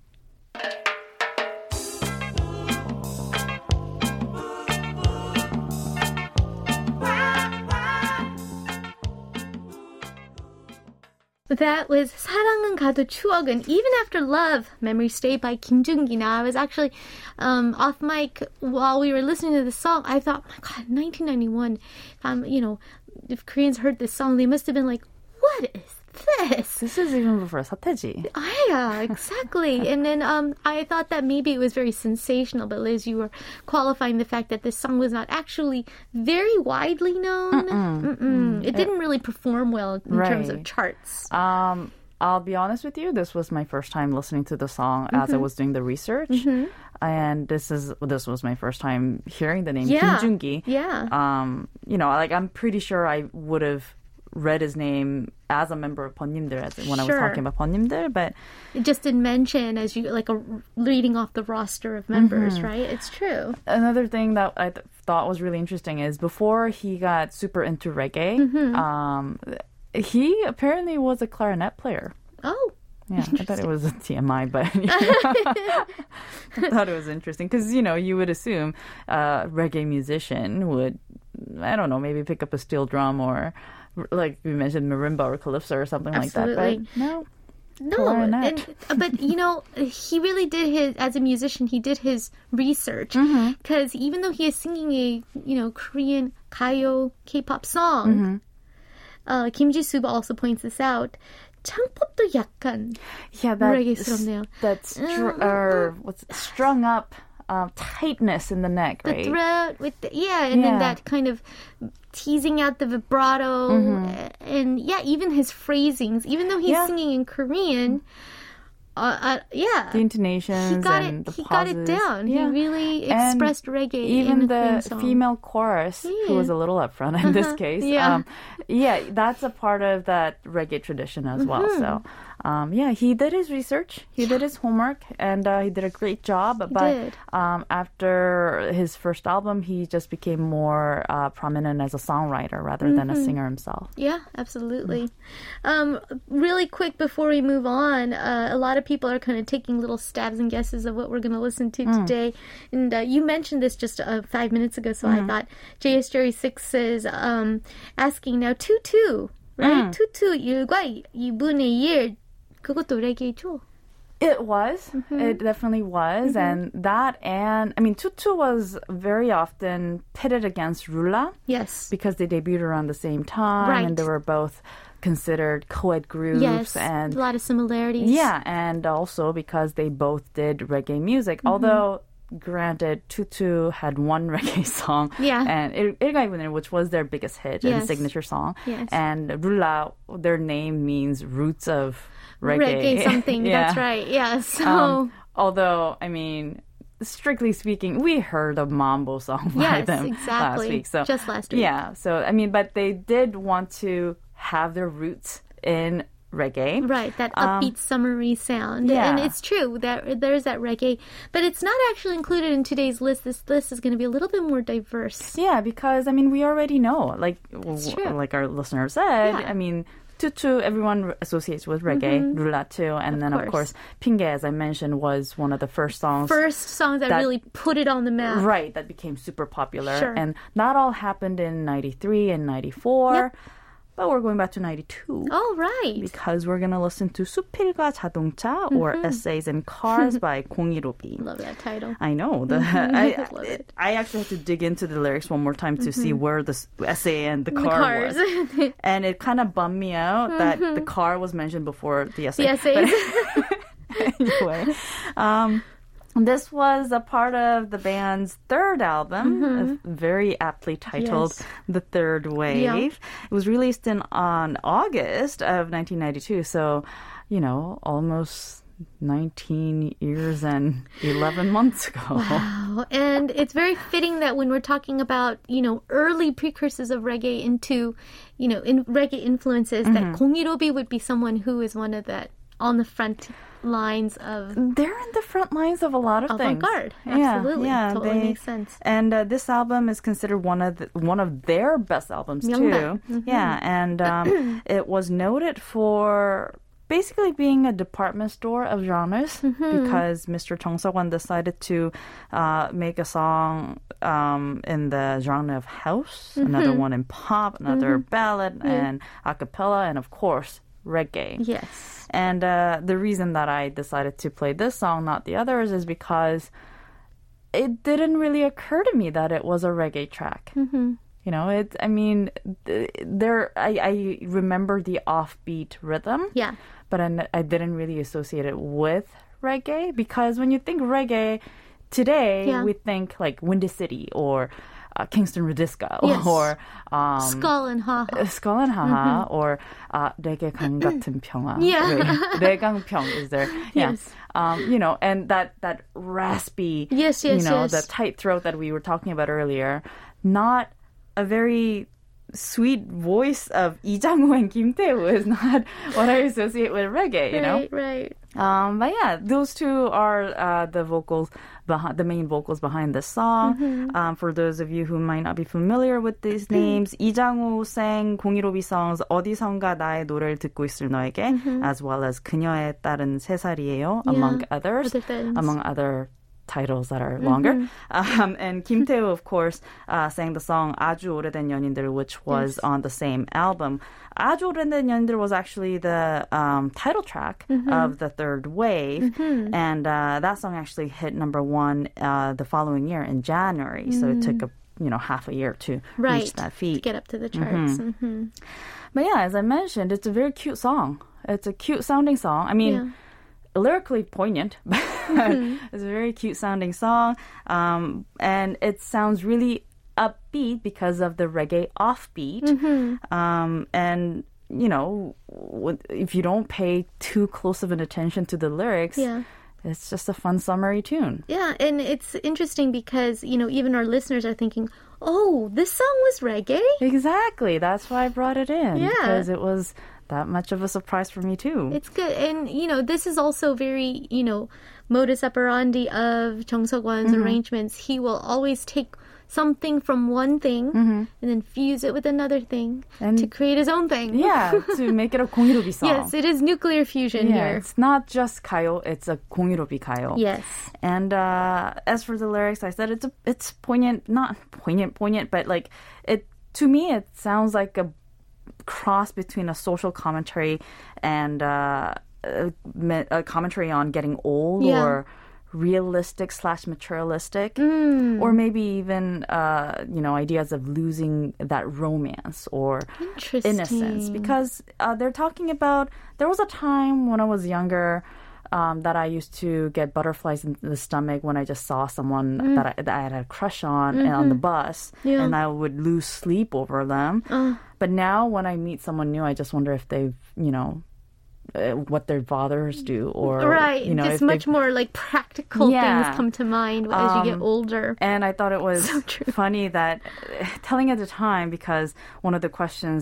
Speaker 1: That was 사랑은 가도 추억은, even after love, memories stay by Kim Jung-gi. Now, I was actually um, off mic while we were listening to the song. I thought, my God, nineteen ninety-one. Um, you know, if Koreans heard this song, they must have been like, "What is this?"
Speaker 3: This is even before 서태지.
Speaker 1: Ah, yeah, exactly. And then um, I thought that maybe it was very sensational, but Liz, you were qualifying the fact that this song was not actually very widely known. Mm-mm. It didn't really perform well in terms of
Speaker 3: Right.
Speaker 1: charts.
Speaker 3: Um, I'll be honest with you. This was my first time listening to the song as I was doing the research, and this is this was my first time hearing the name
Speaker 1: Yeah.
Speaker 3: Kim Jung-gi.
Speaker 1: Yeah.
Speaker 3: Um, you know, like I'm pretty sure I would have read his name as a member of 번님들 as when I was
Speaker 1: Sure.
Speaker 3: talking about 번님들, but
Speaker 1: It just didn't mention as you like a reading off the roster of members, right? It's true.
Speaker 3: another thing that I th- thought was really interesting is before he got super into reggae, um, he apparently was a clarinet player.
Speaker 1: Oh,
Speaker 3: Yeah, I thought it was a T M I, but you know, I thought it was interesting because, you know, you would assume a reggae musician would, I don't know, maybe pick up a steel drum or, like we mentioned, marimba or calypso or something like that.
Speaker 1: Absolutely.
Speaker 3: But no,
Speaker 1: no,
Speaker 3: clarinet.
Speaker 1: and, but you know, he really did his as a musician. He did his research because even though he is singing a you know Korean 가요 K-pop song, uh, Kim Ji-soo also points this out. 창법도 약간
Speaker 3: yeah, that
Speaker 1: reggae-스럽네요.
Speaker 3: that str- or what's strung up um, tightness in the neck,
Speaker 1: the
Speaker 3: right?
Speaker 1: throat with the, yeah, and then
Speaker 3: Yeah.
Speaker 1: that kind of teasing out the vibrato, and yeah, even his phrasings. Even though he's
Speaker 3: Yeah.
Speaker 1: singing in Korean, uh, uh, yeah,
Speaker 3: The intonations
Speaker 1: he got
Speaker 3: and
Speaker 1: it.
Speaker 3: the
Speaker 1: He
Speaker 3: pauses.
Speaker 1: got it down.
Speaker 3: Yeah.
Speaker 1: He really
Speaker 3: And
Speaker 1: expressed reggae
Speaker 3: even
Speaker 1: in a
Speaker 3: the
Speaker 1: Korean song.
Speaker 3: female chorus, who was a little upfront in this case,
Speaker 1: Yeah.
Speaker 3: um, yeah, that's a part of that reggae tradition as well.
Speaker 1: Mm-hmm.
Speaker 3: So, um, yeah, he did his research, he did his homework, and uh, he did a great job. But
Speaker 1: did.
Speaker 3: Um, after his first album, he just became more uh, prominent as a songwriter rather than
Speaker 1: Mm-hmm.
Speaker 3: a singer himself.
Speaker 1: Yeah, absolutely. Um, really quick before we move on, uh, a lot of people are kind of taking little stabs and guesses of what we're going to listen to today. And uh, you mentioned this just uh, five minutes ago, so I thought J S Jerry Six is um, asking now Tutu, right? Tutu 일과 이분의 일 그것도 레게이죠?
Speaker 3: It was.
Speaker 1: Mm-hmm.
Speaker 3: It definitely was. And that, and I mean, Tutu was very often pitted against Rula
Speaker 1: Yes.
Speaker 3: because they debuted around the same time,
Speaker 1: Right.
Speaker 3: and they were both considered co-ed groups.
Speaker 1: Yes.
Speaker 3: And
Speaker 1: a lot of similarities.
Speaker 3: yeah, and also because they both did reggae music.
Speaker 1: Mm-hmm.
Speaker 3: Although, granted, Tutu had one reggae song,
Speaker 1: Yeah.
Speaker 3: and 일- 일가 이분의, which was their biggest hit and
Speaker 1: Yes.
Speaker 3: signature song.
Speaker 1: Yes.
Speaker 3: And Rula, their name means roots of reggae.
Speaker 1: Reggae something.
Speaker 3: Yeah.
Speaker 1: That's right. Yeah. So.
Speaker 3: Um, although, I mean, strictly speaking, we heard a mambo song by
Speaker 1: Yes,
Speaker 3: them
Speaker 1: exactly.
Speaker 3: last week. So
Speaker 1: Just last week.
Speaker 3: Yeah. So I mean, but they did want to have their roots in reggae.
Speaker 1: Right, that upbeat, summery sound.
Speaker 3: yeah.
Speaker 1: And it's true that there's that reggae, but it's not actually included in today's list. This list is going to be a little bit more diverse.
Speaker 3: Yeah, because, I mean, we already know, like w-
Speaker 1: true.
Speaker 3: like our listener said,
Speaker 1: Yeah.
Speaker 3: I mean, tutu, everyone associates with reggae,
Speaker 1: Mm-hmm.
Speaker 3: rulatu, and
Speaker 1: Of
Speaker 3: then, of
Speaker 1: course.
Speaker 3: course, Pinge, as I mentioned, was one of the first songs.
Speaker 1: First songs that,
Speaker 3: That-
Speaker 1: really put it on the map.
Speaker 3: Right, that became super popular.
Speaker 1: Sure.
Speaker 3: And that all happened in ninety-three and ninety-four.
Speaker 1: Yep.
Speaker 3: But we're going back to ninety-two.
Speaker 1: Oh, right.
Speaker 3: Because we're going to listen to 수필과 자동차, or Essays in Cars by 공일오비.
Speaker 1: Love that title.
Speaker 3: I know. The,
Speaker 1: I
Speaker 3: I,
Speaker 1: love it.
Speaker 3: I actually had to dig into the lyrics one more time to see where the s- essay and the
Speaker 1: The
Speaker 3: car
Speaker 1: cars.
Speaker 3: was. And it kind of bummed me out that the car was mentioned before the essay.
Speaker 1: The essays.
Speaker 3: But anyway, um, this was a part of the band's third album, uh, very aptly titled
Speaker 1: Yes.
Speaker 3: The Third Wave.
Speaker 1: Yeah.
Speaker 3: It was released in on August of nineteen ninety-two, so, you know, almost nineteen years and eleven months ago.
Speaker 1: Wow. And it's very fitting that when we're talking about, you know, early precursors of reggae into, you know, in reggae influences,
Speaker 3: Mm-hmm.
Speaker 1: that 공일오비 would be someone who is one of that on the front lines of
Speaker 3: They're in the front lines of a lot of things.
Speaker 1: avant-garde.
Speaker 3: Yeah,
Speaker 1: Absolutely.
Speaker 3: yeah,
Speaker 1: Totally
Speaker 3: they-
Speaker 1: makes sense.
Speaker 3: And uh, this album is considered one of the, one of their best albums too.
Speaker 1: 명반. Mm-hmm.
Speaker 3: Yeah, and um, it was noted for basically being a department store of genres
Speaker 1: Mm-hmm.
Speaker 3: because Mister Chung Seok-won decided to uh, make a song um, in the genre of house,
Speaker 1: Mm-hmm.
Speaker 3: another one in pop, another ballad, and a cappella, and of course reggae.
Speaker 1: Yes.
Speaker 3: And uh, the reason that I decided to play this song, not the others, is because it didn't really occur to me that it was a reggae track. Mm-hmm. You know, it. I mean, th- there. I, I remember the offbeat rhythm,
Speaker 1: Yeah.
Speaker 3: but I, I didn't really associate it with reggae because when you think reggae today,
Speaker 1: Yeah.
Speaker 3: we think like Windy City or uh, Kingston Radisca
Speaker 1: Yes.
Speaker 3: or um,
Speaker 1: Skull and Ha Ha.
Speaker 3: Skull and Haha or uh, 레게강 같은 평화.
Speaker 1: Mm-hmm. Yeah.
Speaker 3: Wait, 레강평 is there? Yeah.
Speaker 1: Yes.
Speaker 3: Um, you know, and that that raspy,
Speaker 1: Yes, yes,
Speaker 3: you know,
Speaker 1: yes.
Speaker 3: the tight throat that we were talking about earlier. Not a very sweet voice of Lee Jang-woo and Kim Tae-woo is not what I associate with reggae, you know.
Speaker 1: Right, right.
Speaker 3: Um, but yeah, those two are uh, the vocals behind the main vocals behind the song.
Speaker 1: Mm-hmm.
Speaker 3: Um, for those of you who might not be familiar with these names, 이장우 sang 공일오비 songs 어디선가 나의 노래를 듣고 있을 너에게, as well as 그녀의 딸은 세 살이에요, among others,
Speaker 1: other things.
Speaker 3: among other titles that are longer. Um, and Kim Tae-woo, of course, uh, sang the song 아주 오래된 연인들, which was
Speaker 1: Yes.
Speaker 3: on the same album. 아주 오래된 연인들 was actually the um, title track of the third wave. And uh, that song actually hit number one uh, the following year in January. So it took a you know half a year to
Speaker 1: Right.
Speaker 3: reach that
Speaker 1: To
Speaker 3: feat.
Speaker 1: get up to the charts. Mm-hmm.
Speaker 3: But yeah, as I mentioned, it's a very cute song. It's a cute sounding song. I mean,
Speaker 1: Yeah.
Speaker 3: lyrically poignant. It's a very cute sounding song. Um, and it sounds really upbeat because of the reggae offbeat. Um, and, you know, w- if you don't pay too close of an attention to the lyrics,
Speaker 1: Yeah.
Speaker 3: it's just a fun summery tune.
Speaker 1: Yeah, and it's interesting because, you know, even our listeners are thinking, oh, this song was reggae?
Speaker 3: Exactly. That's why I brought it in.
Speaker 1: Yeah.
Speaker 3: Because it was that much of a surprise for me, too.
Speaker 1: It's good. And, you know, this is also very, you know, modus operandi of Chung Seok-won's
Speaker 3: Mm-hmm.
Speaker 1: arrangements. He will always take something from one thing and then fuse it with another thing
Speaker 3: Mm-hmm. And-
Speaker 1: to create his own thing.
Speaker 3: yeah, to make it a 공일오비 song.
Speaker 1: Yes, it is nuclear fusion
Speaker 3: yeah,
Speaker 1: here.
Speaker 3: it's not just 가요, it's a 공일오비 가요.
Speaker 1: Yes.
Speaker 3: And uh, as for the lyrics, I said it's a, it's poignant, not poignant, poignant, but like it to me, it sounds like a cross between a social commentary and uh, a, me- a commentary on getting old
Speaker 1: Yeah.
Speaker 3: or realistic slash materialistic,
Speaker 1: Mm.
Speaker 3: or maybe even uh, you know ideas of losing that romance or innocence.
Speaker 1: Interesting.
Speaker 3: Because uh, they're talking about there was a time when I was younger. Um, that I used to get butterflies in the stomach when I just saw someone that, I, that I had a crush on and on the bus,
Speaker 1: Yeah.
Speaker 3: and I would lose sleep over them. But now when I meet someone new, I just wonder if they've, you know, uh, what their fathers do, or
Speaker 1: Right.
Speaker 3: you know,
Speaker 1: Just
Speaker 3: if
Speaker 1: much
Speaker 3: they've-
Speaker 1: more like practical
Speaker 3: Yeah.
Speaker 1: things come to mind as you get
Speaker 3: Um,
Speaker 1: older.
Speaker 3: And I thought it was
Speaker 1: So true.
Speaker 3: funny that uh, telling at the time, because one of the questions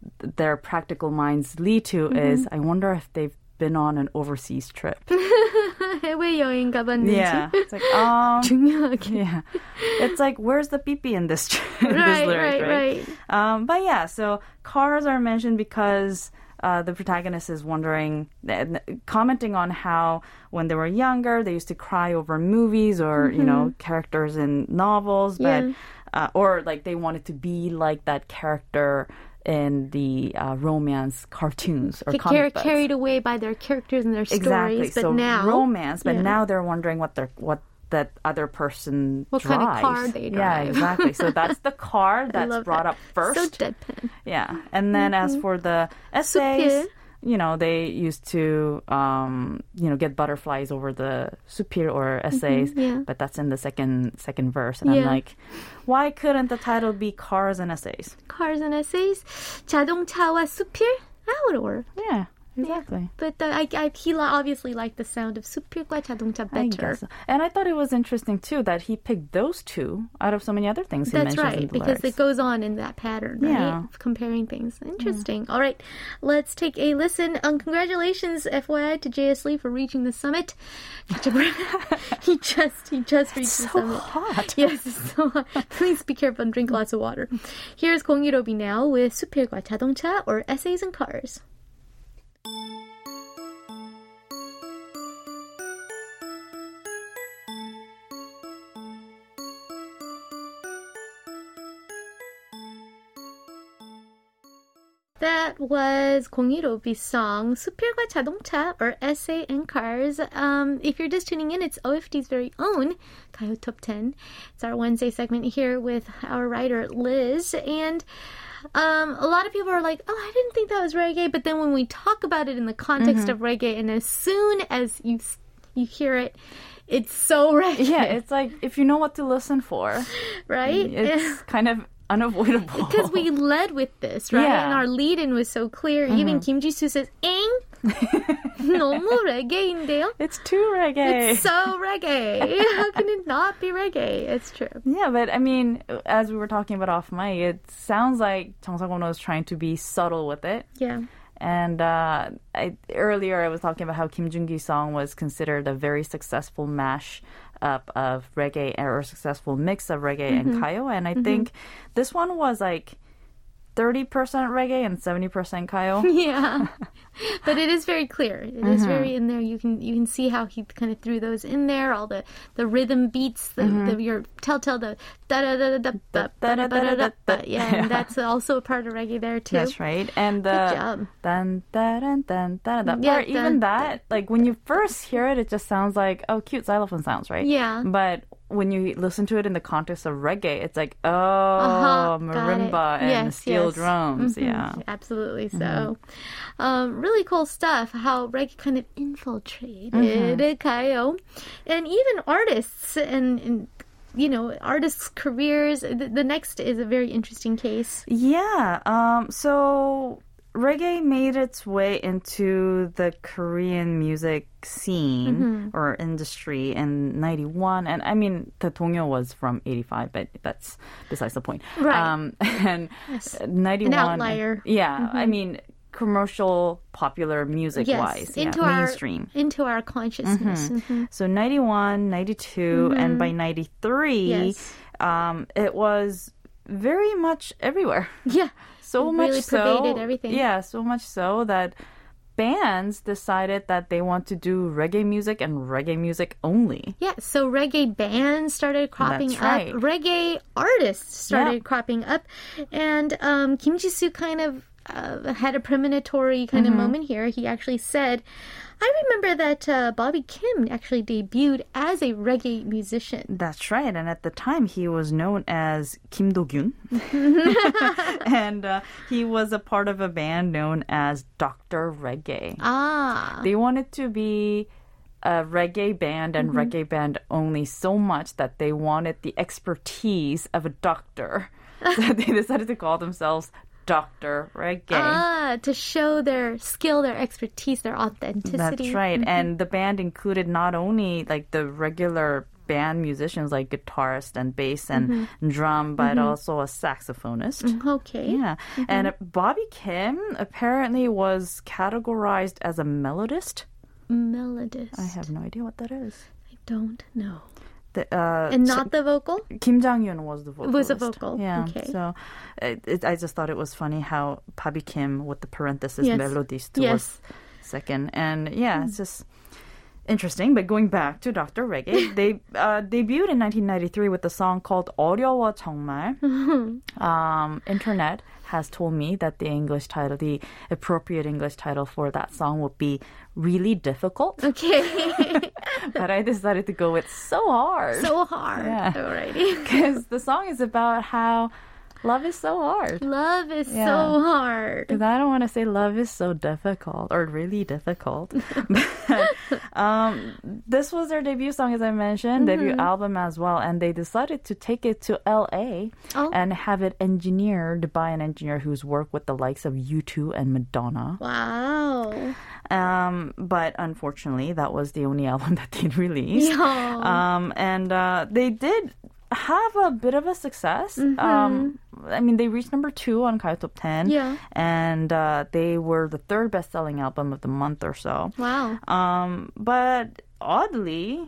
Speaker 3: their practical minds lead to
Speaker 1: Mm-hmm.
Speaker 3: is, I wonder if they've been on an overseas trip.
Speaker 1: 해외 여행 가봤는지.
Speaker 3: Yeah. It's like, um,
Speaker 1: 중요하게.
Speaker 3: yeah. It's like, where's the pee-pee in this, this
Speaker 1: Right,
Speaker 3: lyric,
Speaker 1: right, right.
Speaker 3: Um, but yeah, so cars are mentioned because uh, the protagonist is wondering, uh, commenting on how when they were younger, they used to cry over movies or, you know, characters in novels, but,
Speaker 1: Yeah.
Speaker 3: uh, or like they wanted to be like that character in the uh, romance cartoons or
Speaker 1: Get
Speaker 3: comic
Speaker 1: car-
Speaker 3: books.
Speaker 1: carried away by their characters and their stories,
Speaker 3: Exactly.
Speaker 1: but
Speaker 3: so
Speaker 1: now
Speaker 3: romance, but
Speaker 1: yeah.
Speaker 3: now they're wondering what their what that other person
Speaker 1: What
Speaker 3: drives.
Speaker 1: kind of car they
Speaker 3: Yeah,
Speaker 1: drive.
Speaker 3: exactly. So that's the car that's
Speaker 1: love
Speaker 3: brought
Speaker 1: that.
Speaker 3: up first.
Speaker 1: So deadpan.
Speaker 3: Yeah, and then as for the essays,
Speaker 1: Supir.
Speaker 3: you know, they used to um, you know get butterflies over the supir or essays,
Speaker 1: yeah.
Speaker 3: but that's in the second second verse, and I'm
Speaker 1: Yeah.
Speaker 3: like, why couldn't the title be cars and essays?
Speaker 1: Cars and essays. 자동차와 수필? That would work.
Speaker 3: Yeah, exactly.
Speaker 1: But uh, I, I, he li- obviously liked the sound of 수필과 자동차
Speaker 3: I
Speaker 1: better.
Speaker 3: guess. And I thought it was interesting too that he picked those two out of so many other things he
Speaker 1: That's
Speaker 3: mentions in
Speaker 1: right,
Speaker 3: the
Speaker 1: because
Speaker 3: lyrics.
Speaker 1: it goes on in that pattern, right?
Speaker 3: Yeah.
Speaker 1: Of comparing things. Interesting. All right, let's take a listen. Um, congratulations, F Y I, to J S. Lee for reaching the summit. he just he just reached the
Speaker 3: so
Speaker 1: summit.
Speaker 3: hot.
Speaker 1: Yes, it's so hot. Please be careful and drink lots of water. Here's 공유로비 now with 수필과 자동차 or essays and cars. That was 공유로비's song 수필과 자동차 or Essay and Cars. Um, if you're just tuning in, it's O F D's very own Gayo Top ten. It's our Wednesday segment here with our writer Liz. And um, a lot of people are like, oh, I didn't think that was reggae. But then when we talk about it in the context of reggae, and as soon as you you hear it, it's so reggae.
Speaker 3: Yeah, it's like if you know what to listen for,
Speaker 1: right?
Speaker 3: it's kind of unavoidable.
Speaker 1: Because we led with this, right?
Speaker 3: Yeah.
Speaker 1: And our lead-in was so clear. Even Kim Ji-soo says, 엥? 너무 reggae인데요?
Speaker 3: It's too reggae.
Speaker 1: It's so reggae. How can it not be reggae? It's true.
Speaker 3: Yeah, but I mean, as we were talking about off mic, it sounds like Jung Sang-won was trying to be subtle with it.
Speaker 1: Yeah.
Speaker 3: And uh, I, earlier I was talking about how Kim Jung-gi's song was considered a very successful mash up of reggae or a successful mix of reggae
Speaker 1: Mm-hmm.
Speaker 3: and kayo. And I think this one was like thirty percent reggae and seventy percent kayo.
Speaker 1: Yeah. But it is very clear. It is
Speaker 3: Mm-hmm.
Speaker 1: very in there. You can you can see how he kind of threw those in there. All the, the rhythm beats, the,
Speaker 3: Mm-hmm.
Speaker 1: the your telltale the da da da da da da da da da da. Yeah, and that's also a part of reggae there too.
Speaker 3: That's right. And the
Speaker 1: Good job.
Speaker 3: dun, dun, dun, dun, dun, that
Speaker 1: Yeah,
Speaker 3: part, even
Speaker 1: dun,
Speaker 3: that, like when you first hear it, it just sounds like, oh, cute xylophone sounds, right?
Speaker 1: Yeah.
Speaker 3: But when you listen to it in the context of reggae, it's like, oh,
Speaker 1: Uh-huh, got
Speaker 3: marimba
Speaker 1: it.
Speaker 3: and
Speaker 1: Yes,
Speaker 3: steel
Speaker 1: yes.
Speaker 3: drums.
Speaker 1: Mhm,
Speaker 3: Yeah.
Speaker 1: absolutely so.
Speaker 3: Mm-hmm.
Speaker 1: Um, really cool stuff, how reggae kind of infiltrated
Speaker 3: Mm-hmm.
Speaker 1: Kayo. And even artists and, and you know, artists' careers. The, the next is a very interesting case.
Speaker 3: Yeah. Um, so reggae made its way into the Korean music scene
Speaker 1: Mm-hmm.
Speaker 3: or industry in ninety-one. And I mean, the Dongyo was from eighty-five, but that's besides the point.
Speaker 1: Right.
Speaker 3: Um, and
Speaker 1: Yes.
Speaker 3: ninety-one.
Speaker 1: An outlier.
Speaker 3: Yeah. I mean, commercial, popular music
Speaker 1: Yes,
Speaker 3: wise.
Speaker 1: into
Speaker 3: yeah,
Speaker 1: our
Speaker 3: mainstream.
Speaker 1: into our consciousness. Mhm.
Speaker 3: So ninety-one, ninety-two, and by ninety-three,
Speaker 1: Yes.
Speaker 3: um, it was very much everywhere.
Speaker 1: Yeah.
Speaker 3: So
Speaker 1: It
Speaker 3: much
Speaker 1: really
Speaker 3: so,
Speaker 1: pervaded everything.
Speaker 3: Yeah, so much so that bands decided that they want to do reggae music and reggae music only.
Speaker 1: Yeah, so reggae bands started cropping
Speaker 3: That's right.
Speaker 1: up. Reggae artists started
Speaker 3: Yep.
Speaker 1: cropping up. And um, Kim Ji-soo kind of uh, had a premonitory kind
Speaker 3: Mm-hmm.
Speaker 1: of moment here. He actually said, I remember that uh, Bobby Kim actually debuted as a reggae musician.
Speaker 3: That's right, and at the time he was known as Kim Do-gyun, and uh, he was a part of a band known as Doctor Reggae.
Speaker 1: Ah.
Speaker 3: They wanted to be a reggae band and reggae band only so much that they wanted the expertise of a doctor. So they decided to call themselves Doctor Reggae.
Speaker 1: Ah, to show their skill, their expertise, their authenticity.
Speaker 3: That's right. And the band included not only like the regular band musicians like guitarist and bass and
Speaker 1: Mm-hmm.
Speaker 3: drum, but also a saxophonist.
Speaker 1: Okay.
Speaker 3: Yeah. And uh, Bobby Kim apparently was categorized as a melodist.
Speaker 1: Melodist.
Speaker 3: I have no idea what that is.
Speaker 1: I don't know.
Speaker 3: The, uh,
Speaker 1: And not the vocal?
Speaker 3: Kim Jang-hyun was the vocalist.
Speaker 1: Was a vocal.
Speaker 3: Yeah.
Speaker 1: Okay.
Speaker 3: So it, it, I just thought it was funny how Bobby Kim with the parenthesis
Speaker 1: Yes.
Speaker 3: melodist
Speaker 1: Yes.
Speaker 3: was second. And yeah, it's just interesting. But going back to Doctor Reggae, they uh, debuted in nineteen ninety-three with a song called 어려워 정말. Um, Internet has told me that the English title, the appropriate English title for that song would be Really Difficult.
Speaker 1: Okay.
Speaker 3: But I decided to go with So Hard.
Speaker 1: So hard.
Speaker 3: Yeah.
Speaker 1: Alrighty.
Speaker 3: Because the song is about how love is so hard.
Speaker 1: Love is
Speaker 3: Yeah.
Speaker 1: so hard.
Speaker 3: Because I don't want to say love is so difficult or really difficult. But, um, this was their debut song, as I mentioned, debut album as well. And they decided to take it to L A
Speaker 1: Oh.
Speaker 3: and have it engineered by an engineer who's worked with the likes of U two and Madonna.
Speaker 1: Wow.
Speaker 3: Um, but unfortunately, that was the only album that they released.
Speaker 1: Yeah.
Speaker 3: Um, and uh, they did have a bit of a success. Um, I mean, they reached number two on Kaya Top ten.
Speaker 1: Yeah.
Speaker 3: And uh, they were the third best-selling album of the month or so.
Speaker 1: Wow.
Speaker 3: Um, but oddly,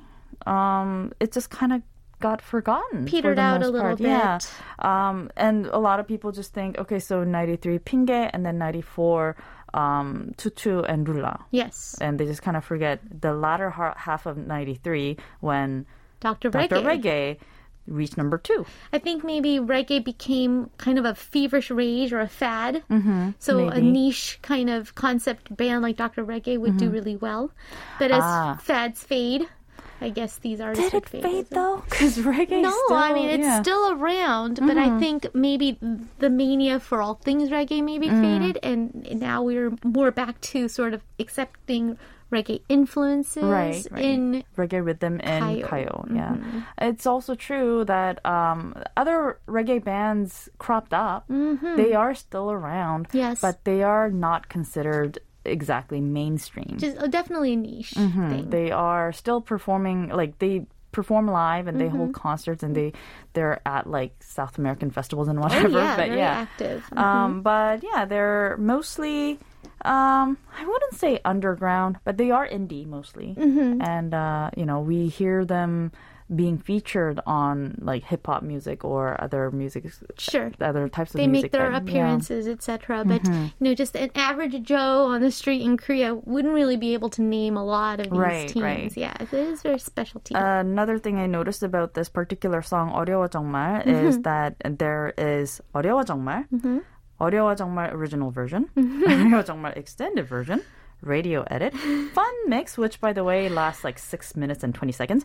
Speaker 3: um, it just kind of got forgotten. for
Speaker 1: Petered
Speaker 3: the
Speaker 1: out a
Speaker 3: most
Speaker 1: little
Speaker 3: part. Yeah.
Speaker 1: bit.
Speaker 3: Um, and a lot of people just think, okay, so ninety-three Pinge and then ninety-four um, Tutu and Rula.
Speaker 1: Yes.
Speaker 3: And they just kind of forget the latter ha- half of ninety-three when
Speaker 1: Doctor Reggae.
Speaker 3: Doctor Reggae reached number two.
Speaker 1: I think maybe reggae became kind of a feverish rage or a fad. Mm-hmm, so a
Speaker 3: maybe.
Speaker 1: niche kind of concept band like Doctor Reggae would do really well. But as
Speaker 3: Ah.
Speaker 1: fads fade, I guess these artists
Speaker 3: Did
Speaker 1: would
Speaker 3: it
Speaker 1: fade.
Speaker 3: fade
Speaker 1: as well.
Speaker 3: though? Because reggae
Speaker 1: No,
Speaker 3: still,
Speaker 1: I mean, it's
Speaker 3: yeah.
Speaker 1: still around, but I think maybe the mania for all things reggae maybe
Speaker 3: Mm.
Speaker 1: faded, and now we're more back to sort of accepting reggae influences
Speaker 3: Right, right.
Speaker 1: in
Speaker 3: reggae rhythm and
Speaker 1: Kayo.
Speaker 3: kayo. Yeah, it's also true that um, other reggae bands cropped up. They are still around,
Speaker 1: Yes.
Speaker 3: but they are not considered exactly mainstream.
Speaker 1: just uh, definitely a niche thing.
Speaker 3: They are still performing, like they perform live and they hold
Speaker 1: Mm-hmm.
Speaker 3: concerts and they they're at like South American festivals and whatever.
Speaker 1: Oh, yeah,
Speaker 3: but
Speaker 1: very
Speaker 3: yeah,
Speaker 1: active.
Speaker 3: Um, but yeah, they're mostly. Um, I wouldn't say underground, but they are indie mostly,
Speaker 1: Mm-hmm.
Speaker 3: and uh, you know we hear them being featured on like hip hop music or other music,
Speaker 1: Sure.
Speaker 3: other types of
Speaker 1: They
Speaker 3: music.
Speaker 1: make their
Speaker 3: that- yeah.
Speaker 1: appearances, et cetera. But you know, just an average Joe on the street in Korea wouldn't really be able to name a lot of these
Speaker 3: Right,
Speaker 1: teams.
Speaker 3: right.
Speaker 1: Yeah, it is very specialty.
Speaker 3: Another thing I noticed about this particular song 어려워 정말
Speaker 1: Mm-hmm.
Speaker 3: is that there is 어려워 정말, 어려워 정말 original version, 어려워 정말 extended version, radio edit, fun mix, which by the way lasts like six minutes and twenty seconds.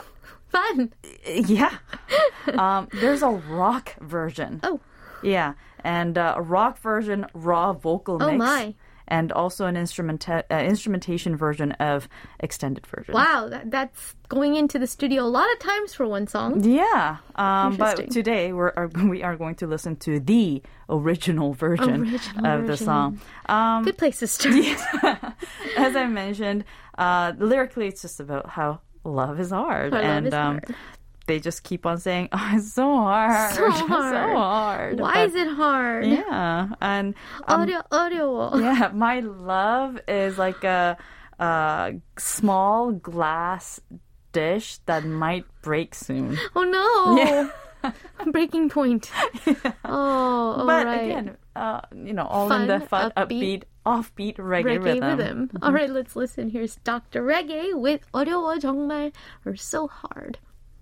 Speaker 1: Fun.
Speaker 3: Yeah. Um, there's a rock version.
Speaker 1: Oh.
Speaker 3: Yeah, and uh, a rock version, raw vocal
Speaker 1: Oh,
Speaker 3: mix.
Speaker 1: my.
Speaker 3: And also an instrumenta- uh, instrumentation version of extended version.
Speaker 1: Wow, that, that's going into the studio a lot of times for one song.
Speaker 3: Yeah, um, but
Speaker 1: Interesting.
Speaker 3: today we're are, we are going to listen to the original version
Speaker 1: Original
Speaker 3: of the
Speaker 1: version.
Speaker 3: song. Um,
Speaker 1: Good place to start.
Speaker 3: as I mentioned, uh, lyrically, it's just about how love is hard,
Speaker 1: How love
Speaker 3: and
Speaker 1: is
Speaker 3: um,
Speaker 1: hard.
Speaker 3: they just keep on saying, "Oh, it's so hard,
Speaker 1: So
Speaker 3: so
Speaker 1: hard.
Speaker 3: hard."
Speaker 1: Why
Speaker 3: But-
Speaker 1: is it hard?
Speaker 3: Yeah, and um,
Speaker 1: 어려, 어려워.
Speaker 3: yeah, my love is like a, a small glass dish that might break soon.
Speaker 1: Oh no.
Speaker 3: Yeah.
Speaker 1: Breaking point. Oh, all
Speaker 3: But
Speaker 1: right.
Speaker 3: again, uh, you know, all
Speaker 1: Fun,
Speaker 3: in the fun,
Speaker 1: upbeat,
Speaker 3: upbeat, offbeat reggae,
Speaker 1: reggae
Speaker 3: rhythm.
Speaker 1: rhythm. All right, let's listen. Here's Doctor Reggae with 어려워 정말 or So Hard.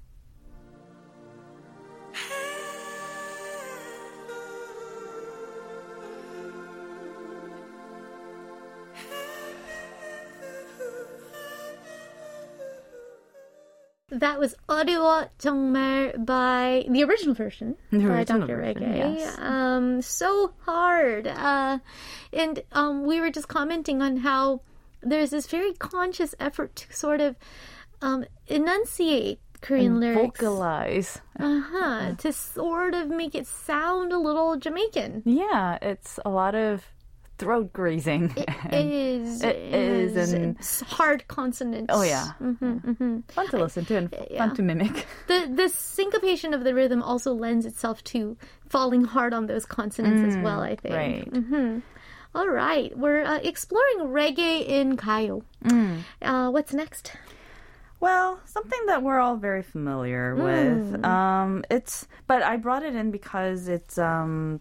Speaker 1: That was 어려워 정말 by the original version
Speaker 3: The
Speaker 1: by
Speaker 3: original
Speaker 1: Doctor
Speaker 3: version,
Speaker 1: Reggae.
Speaker 3: yes.
Speaker 1: Um, so hard. Uh, and um, we were just commenting on how there's this very conscious effort to sort of um, enunciate Korean lyrics.
Speaker 3: Vocalize.
Speaker 1: Uh-huh. To sort of make it sound a little Jamaican.
Speaker 3: Yeah, it's a lot of throat grazing.
Speaker 1: It is.
Speaker 3: It is,
Speaker 1: is.
Speaker 3: and-
Speaker 1: It's hard consonants.
Speaker 3: Oh yeah,
Speaker 1: Mm-hmm, mm-hmm.
Speaker 3: fun to listen to and
Speaker 1: Yeah.
Speaker 3: fun to mimic.
Speaker 1: The the syncopation of the rhythm also lends itself to falling hard on those consonants as well, I think.
Speaker 3: Right.
Speaker 1: Mm-hmm. All right. We're uh, exploring reggae in Gayo. Uh, what's next?
Speaker 3: Well, something that we're all very familiar with. Um, it's, but I brought it in because it's um,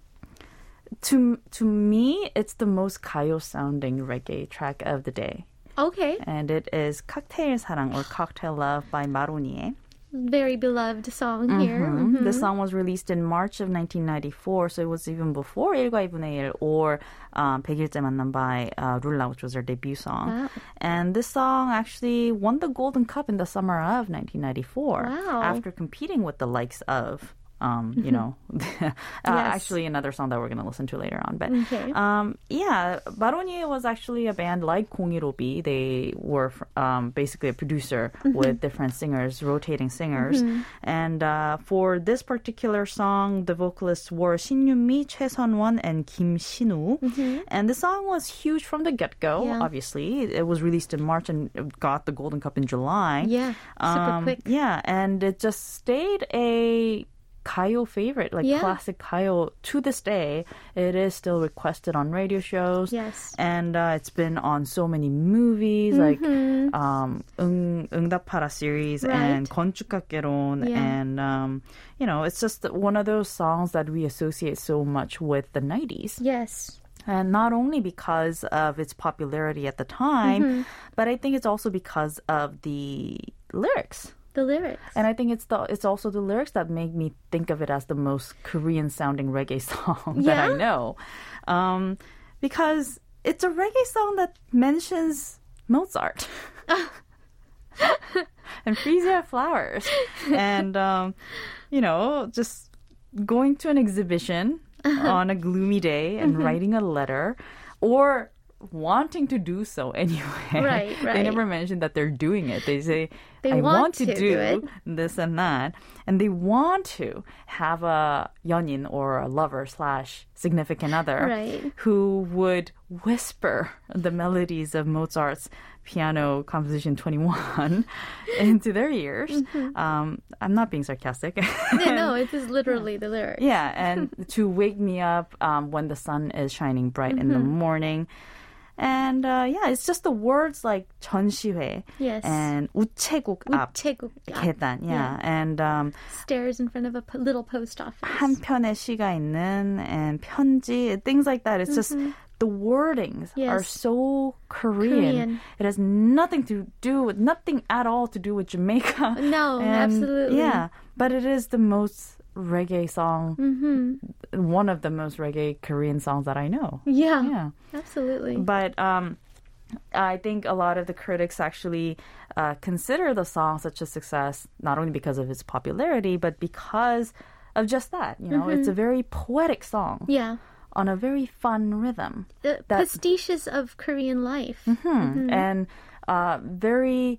Speaker 3: to to me, it's the most Gayo sounding reggae track of the day,
Speaker 1: Okay.
Speaker 3: and it is "Cocktail 사랑" or "Cocktail Love" by 마로니에.
Speaker 1: Very beloved song here.
Speaker 3: Mm-hmm. The song was released in March of nineteen ninety-four, so it was even before 일과 이분의 일 or um, 백일째 만남 by uh, Rula, which was their debut song.
Speaker 1: Wow.
Speaker 3: And this song actually won the Golden Cup in the summer of nineteen ninety-four
Speaker 1: Wow.
Speaker 3: after competing with the likes of um, you know, uh, actually another song that we're going to listen to later on. But
Speaker 1: Okay.
Speaker 3: um, yeah, 마로니에 was actually a band like 공일오비. They were um, basically a producer with different singers, rotating singers. And uh, for this particular song, the vocalists were 신윤미, 최선원, and Kim Shin-woo. And the song was huge from the get-go,
Speaker 1: Yeah.
Speaker 3: obviously. It was released in March and it got the Golden Cup in July.
Speaker 1: Yeah. Super
Speaker 3: Um,
Speaker 1: quick.
Speaker 3: Yeah, and it just stayed a Gayo favorite, like
Speaker 1: Yeah.
Speaker 3: classic Gayo to this day. It is still requested on radio shows.
Speaker 1: Yes.
Speaker 3: And uh, it's been on so many movies, like um, 응, 응답하라 series
Speaker 1: Right.
Speaker 3: and 건축학개론.
Speaker 1: Yeah.
Speaker 3: And, um, you know, it's just one of those songs that we associate so much with the nineties.
Speaker 1: Yes.
Speaker 3: And not only because of its popularity at the time, but I think it's also because of the lyrics.
Speaker 1: The lyrics.
Speaker 3: And I think it's the it's also the lyrics that make me think of it as the most Korean sounding reggae song that I
Speaker 1: Yeah?
Speaker 3: know. Um, because it's a reggae song that mentions Mozart and freesia flowers. And, um, you know, just going to an exhibition on a gloomy day and writing a letter or wanting to do so anyway.
Speaker 1: Right,
Speaker 3: They
Speaker 1: right.
Speaker 3: never mention that they're doing it. They say,
Speaker 1: They
Speaker 3: I
Speaker 1: want
Speaker 3: want to,
Speaker 1: to
Speaker 3: do,
Speaker 1: do it.
Speaker 3: this and that. And they want to have a 연인 or a lover slash significant other
Speaker 1: Right.
Speaker 3: who would whisper the melodies of Mozart's piano composition twenty-one into their ears.
Speaker 1: Mm-hmm.
Speaker 3: Um, I'm not being sarcastic.
Speaker 1: Yeah, no, it is literally the lyrics.
Speaker 3: Yeah, and to wake me up um, when the sun is shining bright in the
Speaker 1: Mm-hmm.
Speaker 3: morning. And uh, yeah, it's just the words like 전시회
Speaker 1: Yes.
Speaker 3: and 우체국 앞
Speaker 1: 우체국 앞.
Speaker 3: 계단. Yeah, and um,
Speaker 1: Stairs in front of a p- little post office.
Speaker 3: 한 편의 시가 있는 and 편지, things like that. It's just the wordings
Speaker 1: Yes.
Speaker 3: are so Korean.
Speaker 1: Korean.
Speaker 3: It has nothing to do with nothing at all to do with Jamaica.
Speaker 1: No,
Speaker 3: And,
Speaker 1: absolutely.
Speaker 3: Yeah, but it is the most reggae song.
Speaker 1: Mm-hmm.
Speaker 3: One of the most reggae Korean songs that I know.
Speaker 1: Yeah,
Speaker 3: Yeah.
Speaker 1: absolutely.
Speaker 3: But um, I think a lot of the critics actually uh, consider the song such a success, not only because of its popularity, but because of just that. You know, it's a very poetic song
Speaker 1: Yeah.
Speaker 3: on a very fun rhythm.
Speaker 1: The
Speaker 3: That-
Speaker 1: pastiches of Korean life.
Speaker 3: Hmm. And uh, very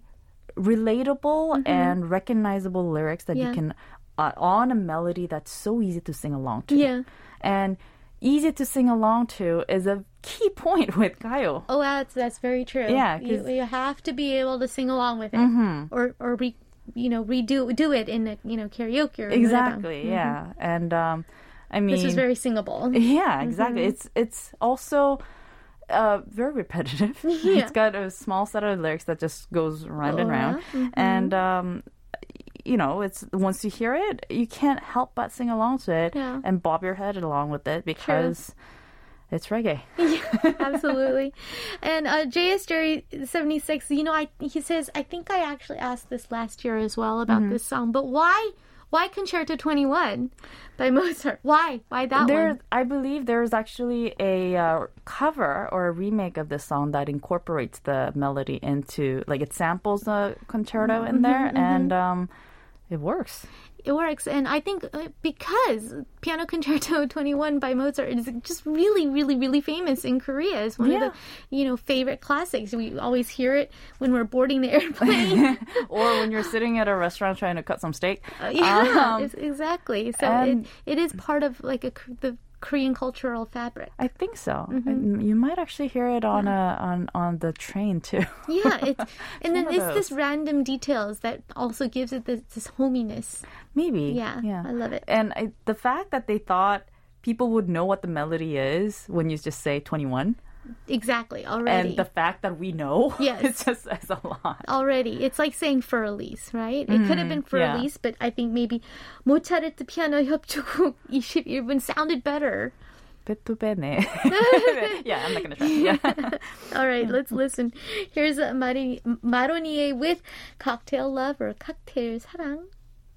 Speaker 3: relatable and recognizable lyrics that
Speaker 1: Yeah.
Speaker 3: you can, uh, on a melody that's so easy to sing along to.
Speaker 1: Yeah.
Speaker 3: And easy to sing along to is a key point with Gayo.
Speaker 1: Oh, that's that's very true.
Speaker 3: Yeah,
Speaker 1: you,
Speaker 3: 'cause-
Speaker 1: you have to be able to sing along with it, or or re, you know redo do it in a you know karaoke or whatever.
Speaker 3: Exactly, yeah. And um, I mean,
Speaker 1: This was very singable.
Speaker 3: yeah, exactly. It's it's also uh, very repetitive.
Speaker 1: Yeah.
Speaker 3: It's got a small set of lyrics that just goes round and
Speaker 1: Oh,
Speaker 3: round,
Speaker 1: yeah.
Speaker 3: and um, you know, it's once you hear it, you can't help but sing along to it
Speaker 1: Yeah.
Speaker 3: and bob your head along with it because it's reggae.
Speaker 1: Absolutely. And uh, J S Jerry seventy-six, you know, I he says, I think I actually asked this last year as well about
Speaker 3: Mm-hmm.
Speaker 1: this song, but why why Concerto twenty-one by Mozart? Why? Why that
Speaker 3: There,
Speaker 1: one?
Speaker 3: I believe there's actually a uh, cover or a remake of this song that incorporates the melody into, like, it samples the concerto in there, and um, it works.
Speaker 1: It works, and I think uh, because Piano Concerto twenty-one by Mozart is just really, really, really famous in Korea. It's one
Speaker 3: Yeah.
Speaker 1: of the, you know, favorite classics. We always hear it when we're boarding the airplane.
Speaker 3: Or when you're sitting at a restaurant trying to cut some steak.
Speaker 1: Uh, yeah,
Speaker 3: Um,
Speaker 1: it's- exactly. So
Speaker 3: and-
Speaker 1: it, it is part of like a, the Korean cultural fabric.
Speaker 3: I think so.
Speaker 1: Mm-hmm.
Speaker 3: And you might actually hear it on a on on the train too.
Speaker 1: Yeah, it's and then
Speaker 3: one
Speaker 1: it's
Speaker 3: of
Speaker 1: this
Speaker 3: those.
Speaker 1: random details that also gives it this, this hominess.
Speaker 3: Maybe.
Speaker 1: Yeah,
Speaker 3: Yeah.
Speaker 1: I love it.
Speaker 3: And I, the fact that they thought people would know what the melody is when you just say twenty-one,
Speaker 1: Exactly, already.
Speaker 3: and the fact that we know,
Speaker 1: Yes.
Speaker 3: it just says a lot.
Speaker 1: Already. It's like saying Furlise, right? It could have been
Speaker 3: yeah.
Speaker 1: Furlise, but I think maybe 모차르트 피아노 협주곡 이십일 분 sounded better.
Speaker 3: 베토벤에. Yeah, I'm not going to try. Yeah.
Speaker 1: All right, let's listen. Here's uh, Mari- Maronier with Cocktail Love or Cocktail 사랑.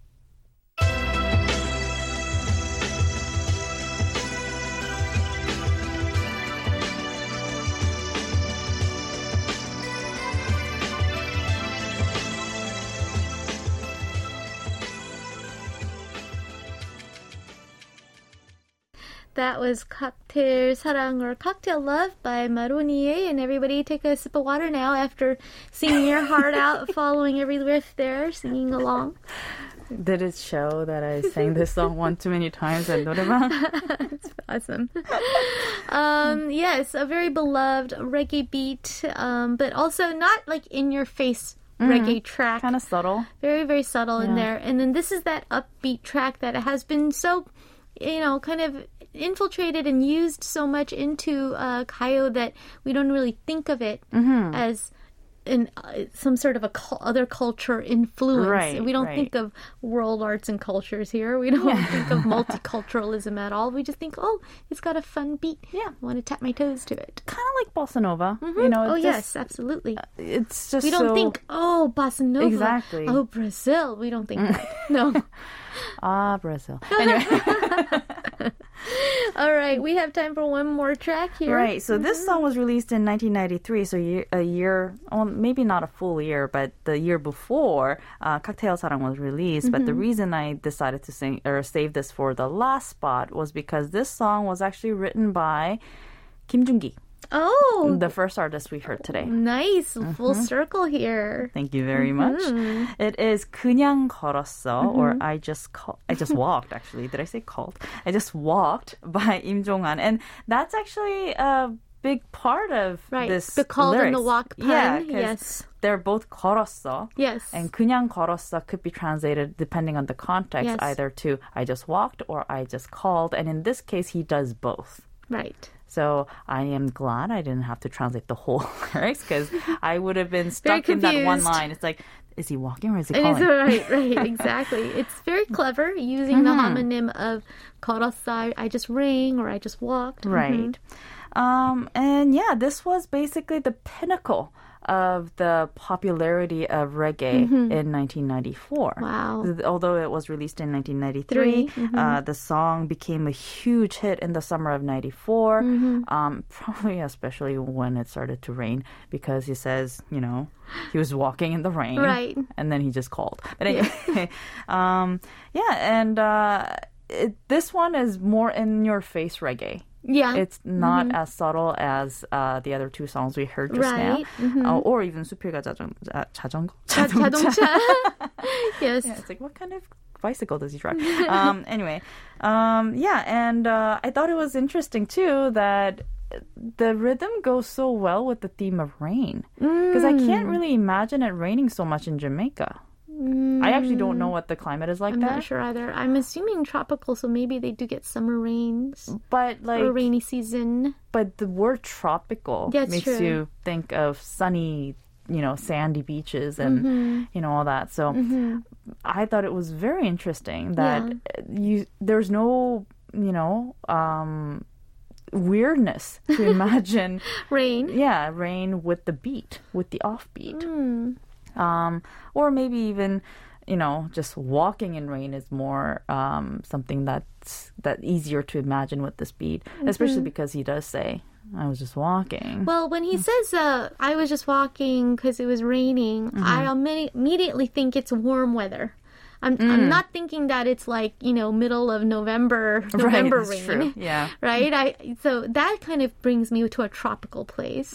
Speaker 1: That was Cocktail 사랑 or Cocktail Love by Maronier. And everybody take a sip of water now after singing your heart out, following every riff there, singing along.
Speaker 3: Did it show that I sang this song one too many times at 노래방?
Speaker 1: That's awesome. Um, yes, a very beloved reggae beat, um, but also not like in your face reggae track.
Speaker 3: Kind of subtle.
Speaker 1: Very, very subtle in
Speaker 3: Yeah.
Speaker 1: there. And then this is that upbeat track that has been so, you know, kind of infiltrated and used so much into uh, Kayo that we don't really think of it
Speaker 3: Mm-hmm.
Speaker 1: as in uh, some sort of a cul- other culture influence.
Speaker 3: Right,
Speaker 1: we don't
Speaker 3: right.
Speaker 1: think of world arts and cultures here. We don't think of multiculturalism at all. We just think, oh, it's got a fun beat.
Speaker 3: Yeah.
Speaker 1: I want to tap my toes to it.
Speaker 3: Kind of like bossa nova. You know,
Speaker 1: Oh,
Speaker 3: it's
Speaker 1: yes,
Speaker 3: just,
Speaker 1: absolutely.
Speaker 3: it's just
Speaker 1: We don't
Speaker 3: so...
Speaker 1: think, oh, bossa nova.
Speaker 3: Exactly.
Speaker 1: Oh, Brazil. We don't think that. No.
Speaker 3: Ah, Brazil. Anyway.
Speaker 1: All right, we have time for one more track here.
Speaker 3: Right. So this song was released in nineteen ninety-three. So year, a year, well, maybe not a full year, but the year before, uh, Cocktail 사랑 was released. But the reason I decided to sing or save this for the last spot was because this song was actually written by Kim Joon-gi,
Speaker 1: Oh,
Speaker 3: the first artist we heard today.
Speaker 1: nice. Full
Speaker 3: Mm-hmm.
Speaker 1: circle here.
Speaker 3: Thank you very much. It is 그냥 걸었어, or I just call, I just walked. Actually, did I say called? I just walked by Im Jong-han, and that's actually a big part of
Speaker 1: Right.
Speaker 3: this.
Speaker 1: The called and the
Speaker 3: lyrics.
Speaker 1: walk pun.
Speaker 3: Yeah, 'cause
Speaker 1: Yes.
Speaker 3: they're both 걸었어.
Speaker 1: Yes.
Speaker 3: And 그냥 걸었어 could be translated depending on the context,
Speaker 1: Yes.
Speaker 3: either to I just walked or I just called, and in this case, he does both.
Speaker 1: Right.
Speaker 3: So I am glad I didn't have to translate the whole lyrics because I would have been
Speaker 1: Very
Speaker 3: stuck in that one
Speaker 1: confused.
Speaker 3: line. It's like, is he walking or is he
Speaker 1: And it's
Speaker 3: calling?
Speaker 1: right, right, exactly. It's very clever using the homonym of 걸었어, I just rang or I just walked.
Speaker 3: Right. Um, and yeah, this was basically the pinnacle of the popularity of reggae in nineteen ninety-four.
Speaker 1: Wow.
Speaker 3: Th- Although it was released in nineteen ninety-three, uh, the song became a huge hit in the summer of ninety-four, um, probably especially when it started to rain because he says, you know, he was walking in the rain.
Speaker 1: Right.
Speaker 3: And then he just called. But anyway, um, yeah, and uh, it, this one is more in-your-face reggae.
Speaker 1: Yeah.
Speaker 3: It's not as subtle as uh, the other two songs we heard just
Speaker 1: Right.
Speaker 3: now, uh, or even 수필가 자전, 자, 자전거.
Speaker 1: 자, 자동차. Yes.
Speaker 3: Yeah, it's like, what kind of bicycle does he drive? um, anyway, um, yeah, and uh, I thought it was interesting too that the rhythm goes so well with the theme of rain because I can't really imagine it raining so much in Jamaica. I actually don't know what the climate is like
Speaker 1: I'm
Speaker 3: there.
Speaker 1: not sure either. I'm assuming tropical, so maybe they do get summer rains
Speaker 3: But like,
Speaker 1: or rainy season.
Speaker 3: but the word tropical
Speaker 1: That's
Speaker 3: makes
Speaker 1: true.
Speaker 3: you think of sunny, you know, sandy beaches and
Speaker 1: Mm-hmm.
Speaker 3: you know all that. So I thought it was very interesting that
Speaker 1: Yeah.
Speaker 3: you there's no, you know, um, weirdness to imagine.
Speaker 1: Rain.
Speaker 3: Yeah, rain with the beat, with the offbeat.
Speaker 1: Mm.
Speaker 3: Um, or maybe even, you know, just walking in rain is more um, something that's that easier to imagine with this beat, especially because he does say, I was just walking.
Speaker 1: Well, when he says, uh, I was just walking because it was raining, I imme- immediately think it's warm weather. I'm, I'm not thinking that it's like, you know, middle of November, November
Speaker 3: right, that's
Speaker 1: rain.
Speaker 3: true. Yeah.
Speaker 1: Right? I So that kind of brings me to a tropical place.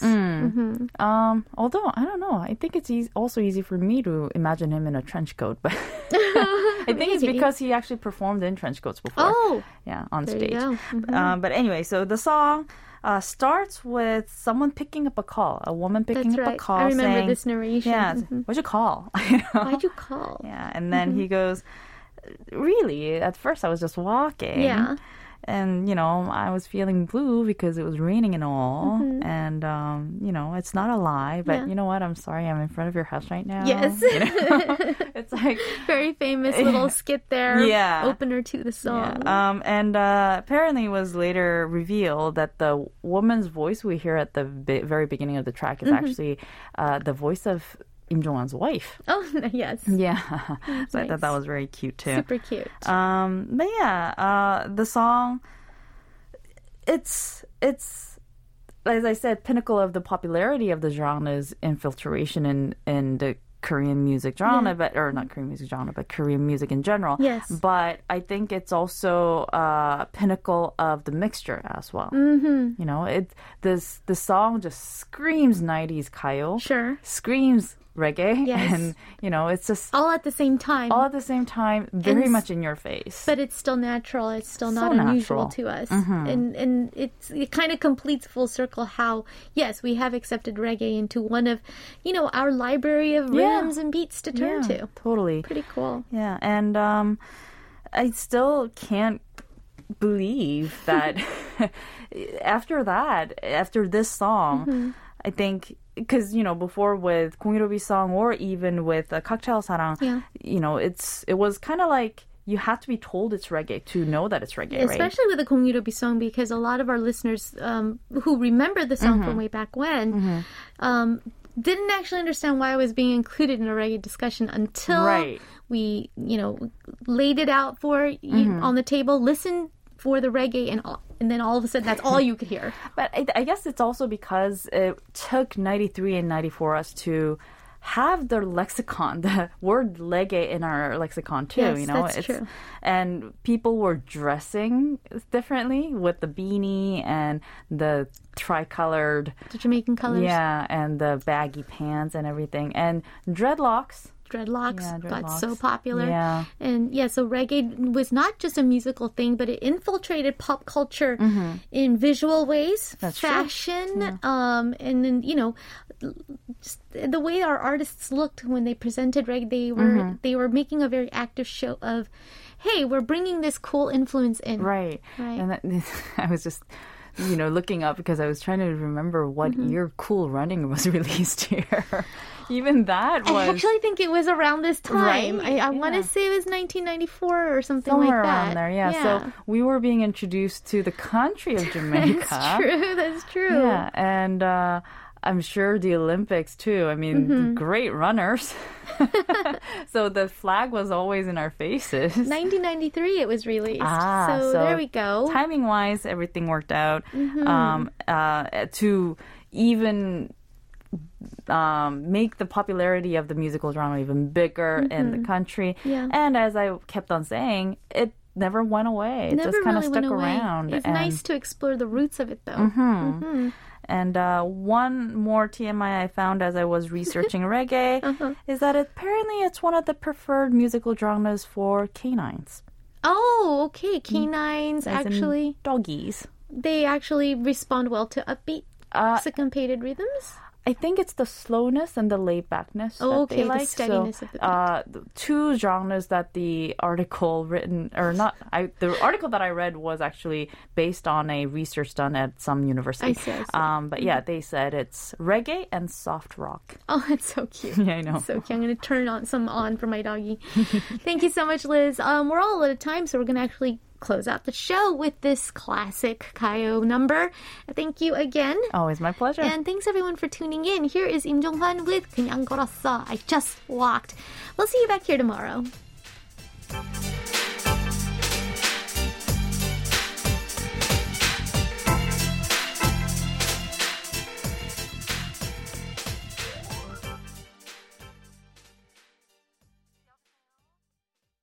Speaker 3: Um, although I don't know, I think it's easy, also easy for me to imagine him in a trench coat, but I think it's
Speaker 1: Maybe.
Speaker 3: because he actually performed in trench coats before.
Speaker 1: Oh,
Speaker 3: Yeah, on
Speaker 1: there
Speaker 3: stage.
Speaker 1: you go. Mhm.
Speaker 3: Um, but anyway, so the song uh, starts with someone picking up a call, a woman picking
Speaker 1: That's
Speaker 3: up
Speaker 1: right.
Speaker 3: a call.
Speaker 1: I remember
Speaker 3: saying,
Speaker 1: this narration.
Speaker 3: Yeah,
Speaker 1: Mhm.
Speaker 3: what'd you call? You know?
Speaker 1: Why'd you call?
Speaker 3: Yeah, and then he goes, really, at first I was just walking.
Speaker 1: Yeah.
Speaker 3: And, you know, I was feeling blue because it was raining and all. And, um, you know, it's not a lie, but
Speaker 1: Yeah.
Speaker 3: you know what? I'm sorry, I'm in front of your house right now.
Speaker 1: Yes.
Speaker 3: You know? It's like,
Speaker 1: Very famous little skit there.
Speaker 3: Yeah.
Speaker 1: Opener to the song.
Speaker 3: yeah. Um, and uh, apparently it was later revealed that the woman's voice we hear at the be- very beginning of the track is actually uh, the voice of Im Jong-un's wife.
Speaker 1: Oh, yes.
Speaker 3: Yeah. So I
Speaker 1: nice.
Speaker 3: thought that was very cute too.
Speaker 1: Super cute.
Speaker 3: Um, but yeah, uh, the song, it's, it's, as I said, pinnacle of the popularity of the genre's infiltration in, in the Korean music genre,
Speaker 1: Yeah.
Speaker 3: but, or not Korean music genre, but Korean music in general.
Speaker 1: Yes.
Speaker 3: But I think it's also uh, pinnacle of the mixture as well. Mm-hmm. You know, it, this, the song just screams nineties kayo.
Speaker 1: Sure.
Speaker 3: Screams reggae.
Speaker 1: Yes.
Speaker 3: And, you know, it's just
Speaker 1: All at the same time.
Speaker 3: all at the same time, very
Speaker 1: And-
Speaker 3: much in your face.
Speaker 1: but it's still natural. It's still
Speaker 3: So
Speaker 1: not unusual
Speaker 3: natural.
Speaker 1: to us, and and it's it kind of completes full circle. How yes, we have accepted reggae into one of, you know, our library of
Speaker 3: Yeah.
Speaker 1: rhythms and beats to turn
Speaker 3: yeah,
Speaker 1: to.
Speaker 3: totally.
Speaker 1: Pretty cool.
Speaker 3: Yeah, and um, I still can't believe that after that, after this song,
Speaker 1: Mm-hmm.
Speaker 3: I think. Because, you know, before with 공유로비 song or even with uh, Cocktail Sarang,
Speaker 1: Yeah.
Speaker 3: you know, it's it was kind of like you have to be told it's reggae to know that it's reggae, right?
Speaker 1: Especially with the 공유로비 song, because a lot of our listeners um, who remember the song
Speaker 3: Mm-hmm.
Speaker 1: from way back when um, didn't actually understand why it was being included in a reggae discussion until
Speaker 3: Right.
Speaker 1: we, you know, laid it out for you
Speaker 3: Mm-hmm.
Speaker 1: on the table, listened for the reggae, and all, and then all of a sudden that's all you could hear.
Speaker 3: But I, I guess it's also because it took ninety-three and ninety-four us to have the lexicon, the word reggae in our lexicon too.
Speaker 1: Yes,
Speaker 3: you know,
Speaker 1: that's true.
Speaker 3: And people were dressing differently with the beanie and the tricolored,
Speaker 1: The Jamaican colors,
Speaker 3: yeah, and the baggy pants and everything, and dreadlocks.
Speaker 1: dreadlocks,
Speaker 3: Yeah,
Speaker 1: got
Speaker 3: dreadlocks.
Speaker 1: so popular.
Speaker 3: Yeah.
Speaker 1: And yeah, so reggae was not just a musical thing, but it infiltrated pop culture in visual ways,
Speaker 3: That's true.
Speaker 1: fashion, um, and then, you know, just the way our artists looked when they presented reggae, they were they were making a very active show of, hey, we're bringing this cool influence in.
Speaker 3: Right.
Speaker 1: Right.
Speaker 3: And that, I was just, you know, looking up because I was trying to remember what
Speaker 1: Mm-hmm.
Speaker 3: year Cool Running was released here. Even that
Speaker 1: I
Speaker 3: was
Speaker 1: actually think it was around this time.
Speaker 3: Right?
Speaker 1: I, I want to
Speaker 3: Yeah.
Speaker 1: say it was nineteen ninety-four or something
Speaker 3: somewhere
Speaker 1: like that.
Speaker 3: around there. Yeah. So we were being introduced to the country of Jamaica.
Speaker 1: That's true. That's true.
Speaker 3: Yeah. And uh, I'm sure the Olympics too. I mean,
Speaker 1: Mm-hmm.
Speaker 3: great runners. So the flag was always in our faces.
Speaker 1: nineteen ninety-three it was released.
Speaker 3: Ah,
Speaker 1: so,
Speaker 3: so
Speaker 1: there we go.
Speaker 3: Timing wise, everything worked out.
Speaker 1: Mm-hmm.
Speaker 3: Um, uh, to even um, make the popularity of the musical genre even bigger in the country.
Speaker 1: Mm-hmm. Yeah.
Speaker 3: And as I kept on saying, it never went away. It
Speaker 1: Never
Speaker 3: just kind
Speaker 1: really
Speaker 3: of stuck
Speaker 1: went away.
Speaker 3: around.
Speaker 1: It's
Speaker 3: and,
Speaker 1: nice to explore the roots of it, though.
Speaker 3: Mm-hmm. And uh, one more T M I I found as I was researching reggae
Speaker 1: Uh-huh.
Speaker 3: is that apparently it's one of the preferred musical genres for canines.
Speaker 1: Oh, okay. Canines
Speaker 3: As in
Speaker 1: actually,
Speaker 3: doggies.
Speaker 1: they actually respond well to upbeat,
Speaker 3: Uh,
Speaker 1: syncopated rhythms.
Speaker 3: I think it's the slowness and the laid backness
Speaker 1: Oh,
Speaker 3: that
Speaker 1: okay,
Speaker 3: they
Speaker 1: the
Speaker 3: like.
Speaker 1: steadiness
Speaker 3: so,
Speaker 1: of the beat.
Speaker 3: uh, the two genres that the article written or not, I the article that I read was actually based on a research done at some university.
Speaker 1: I see, I see.
Speaker 3: Um, but yeah, they said it's reggae and soft rock.
Speaker 1: Oh, that's so cute.
Speaker 3: Yeah, I know.
Speaker 1: So cute. I'm going to turn on some on for my doggy. Thank you so much, Liz. Um, we're all out of time, so we're going to actually close out the show with this classic Kayo number. Thank you again.
Speaker 3: Always my pleasure.
Speaker 1: And thanks everyone for tuning in. Here is Im Jong-hwan with 그냥 걸었어. I just walked. We'll see you back here tomorrow.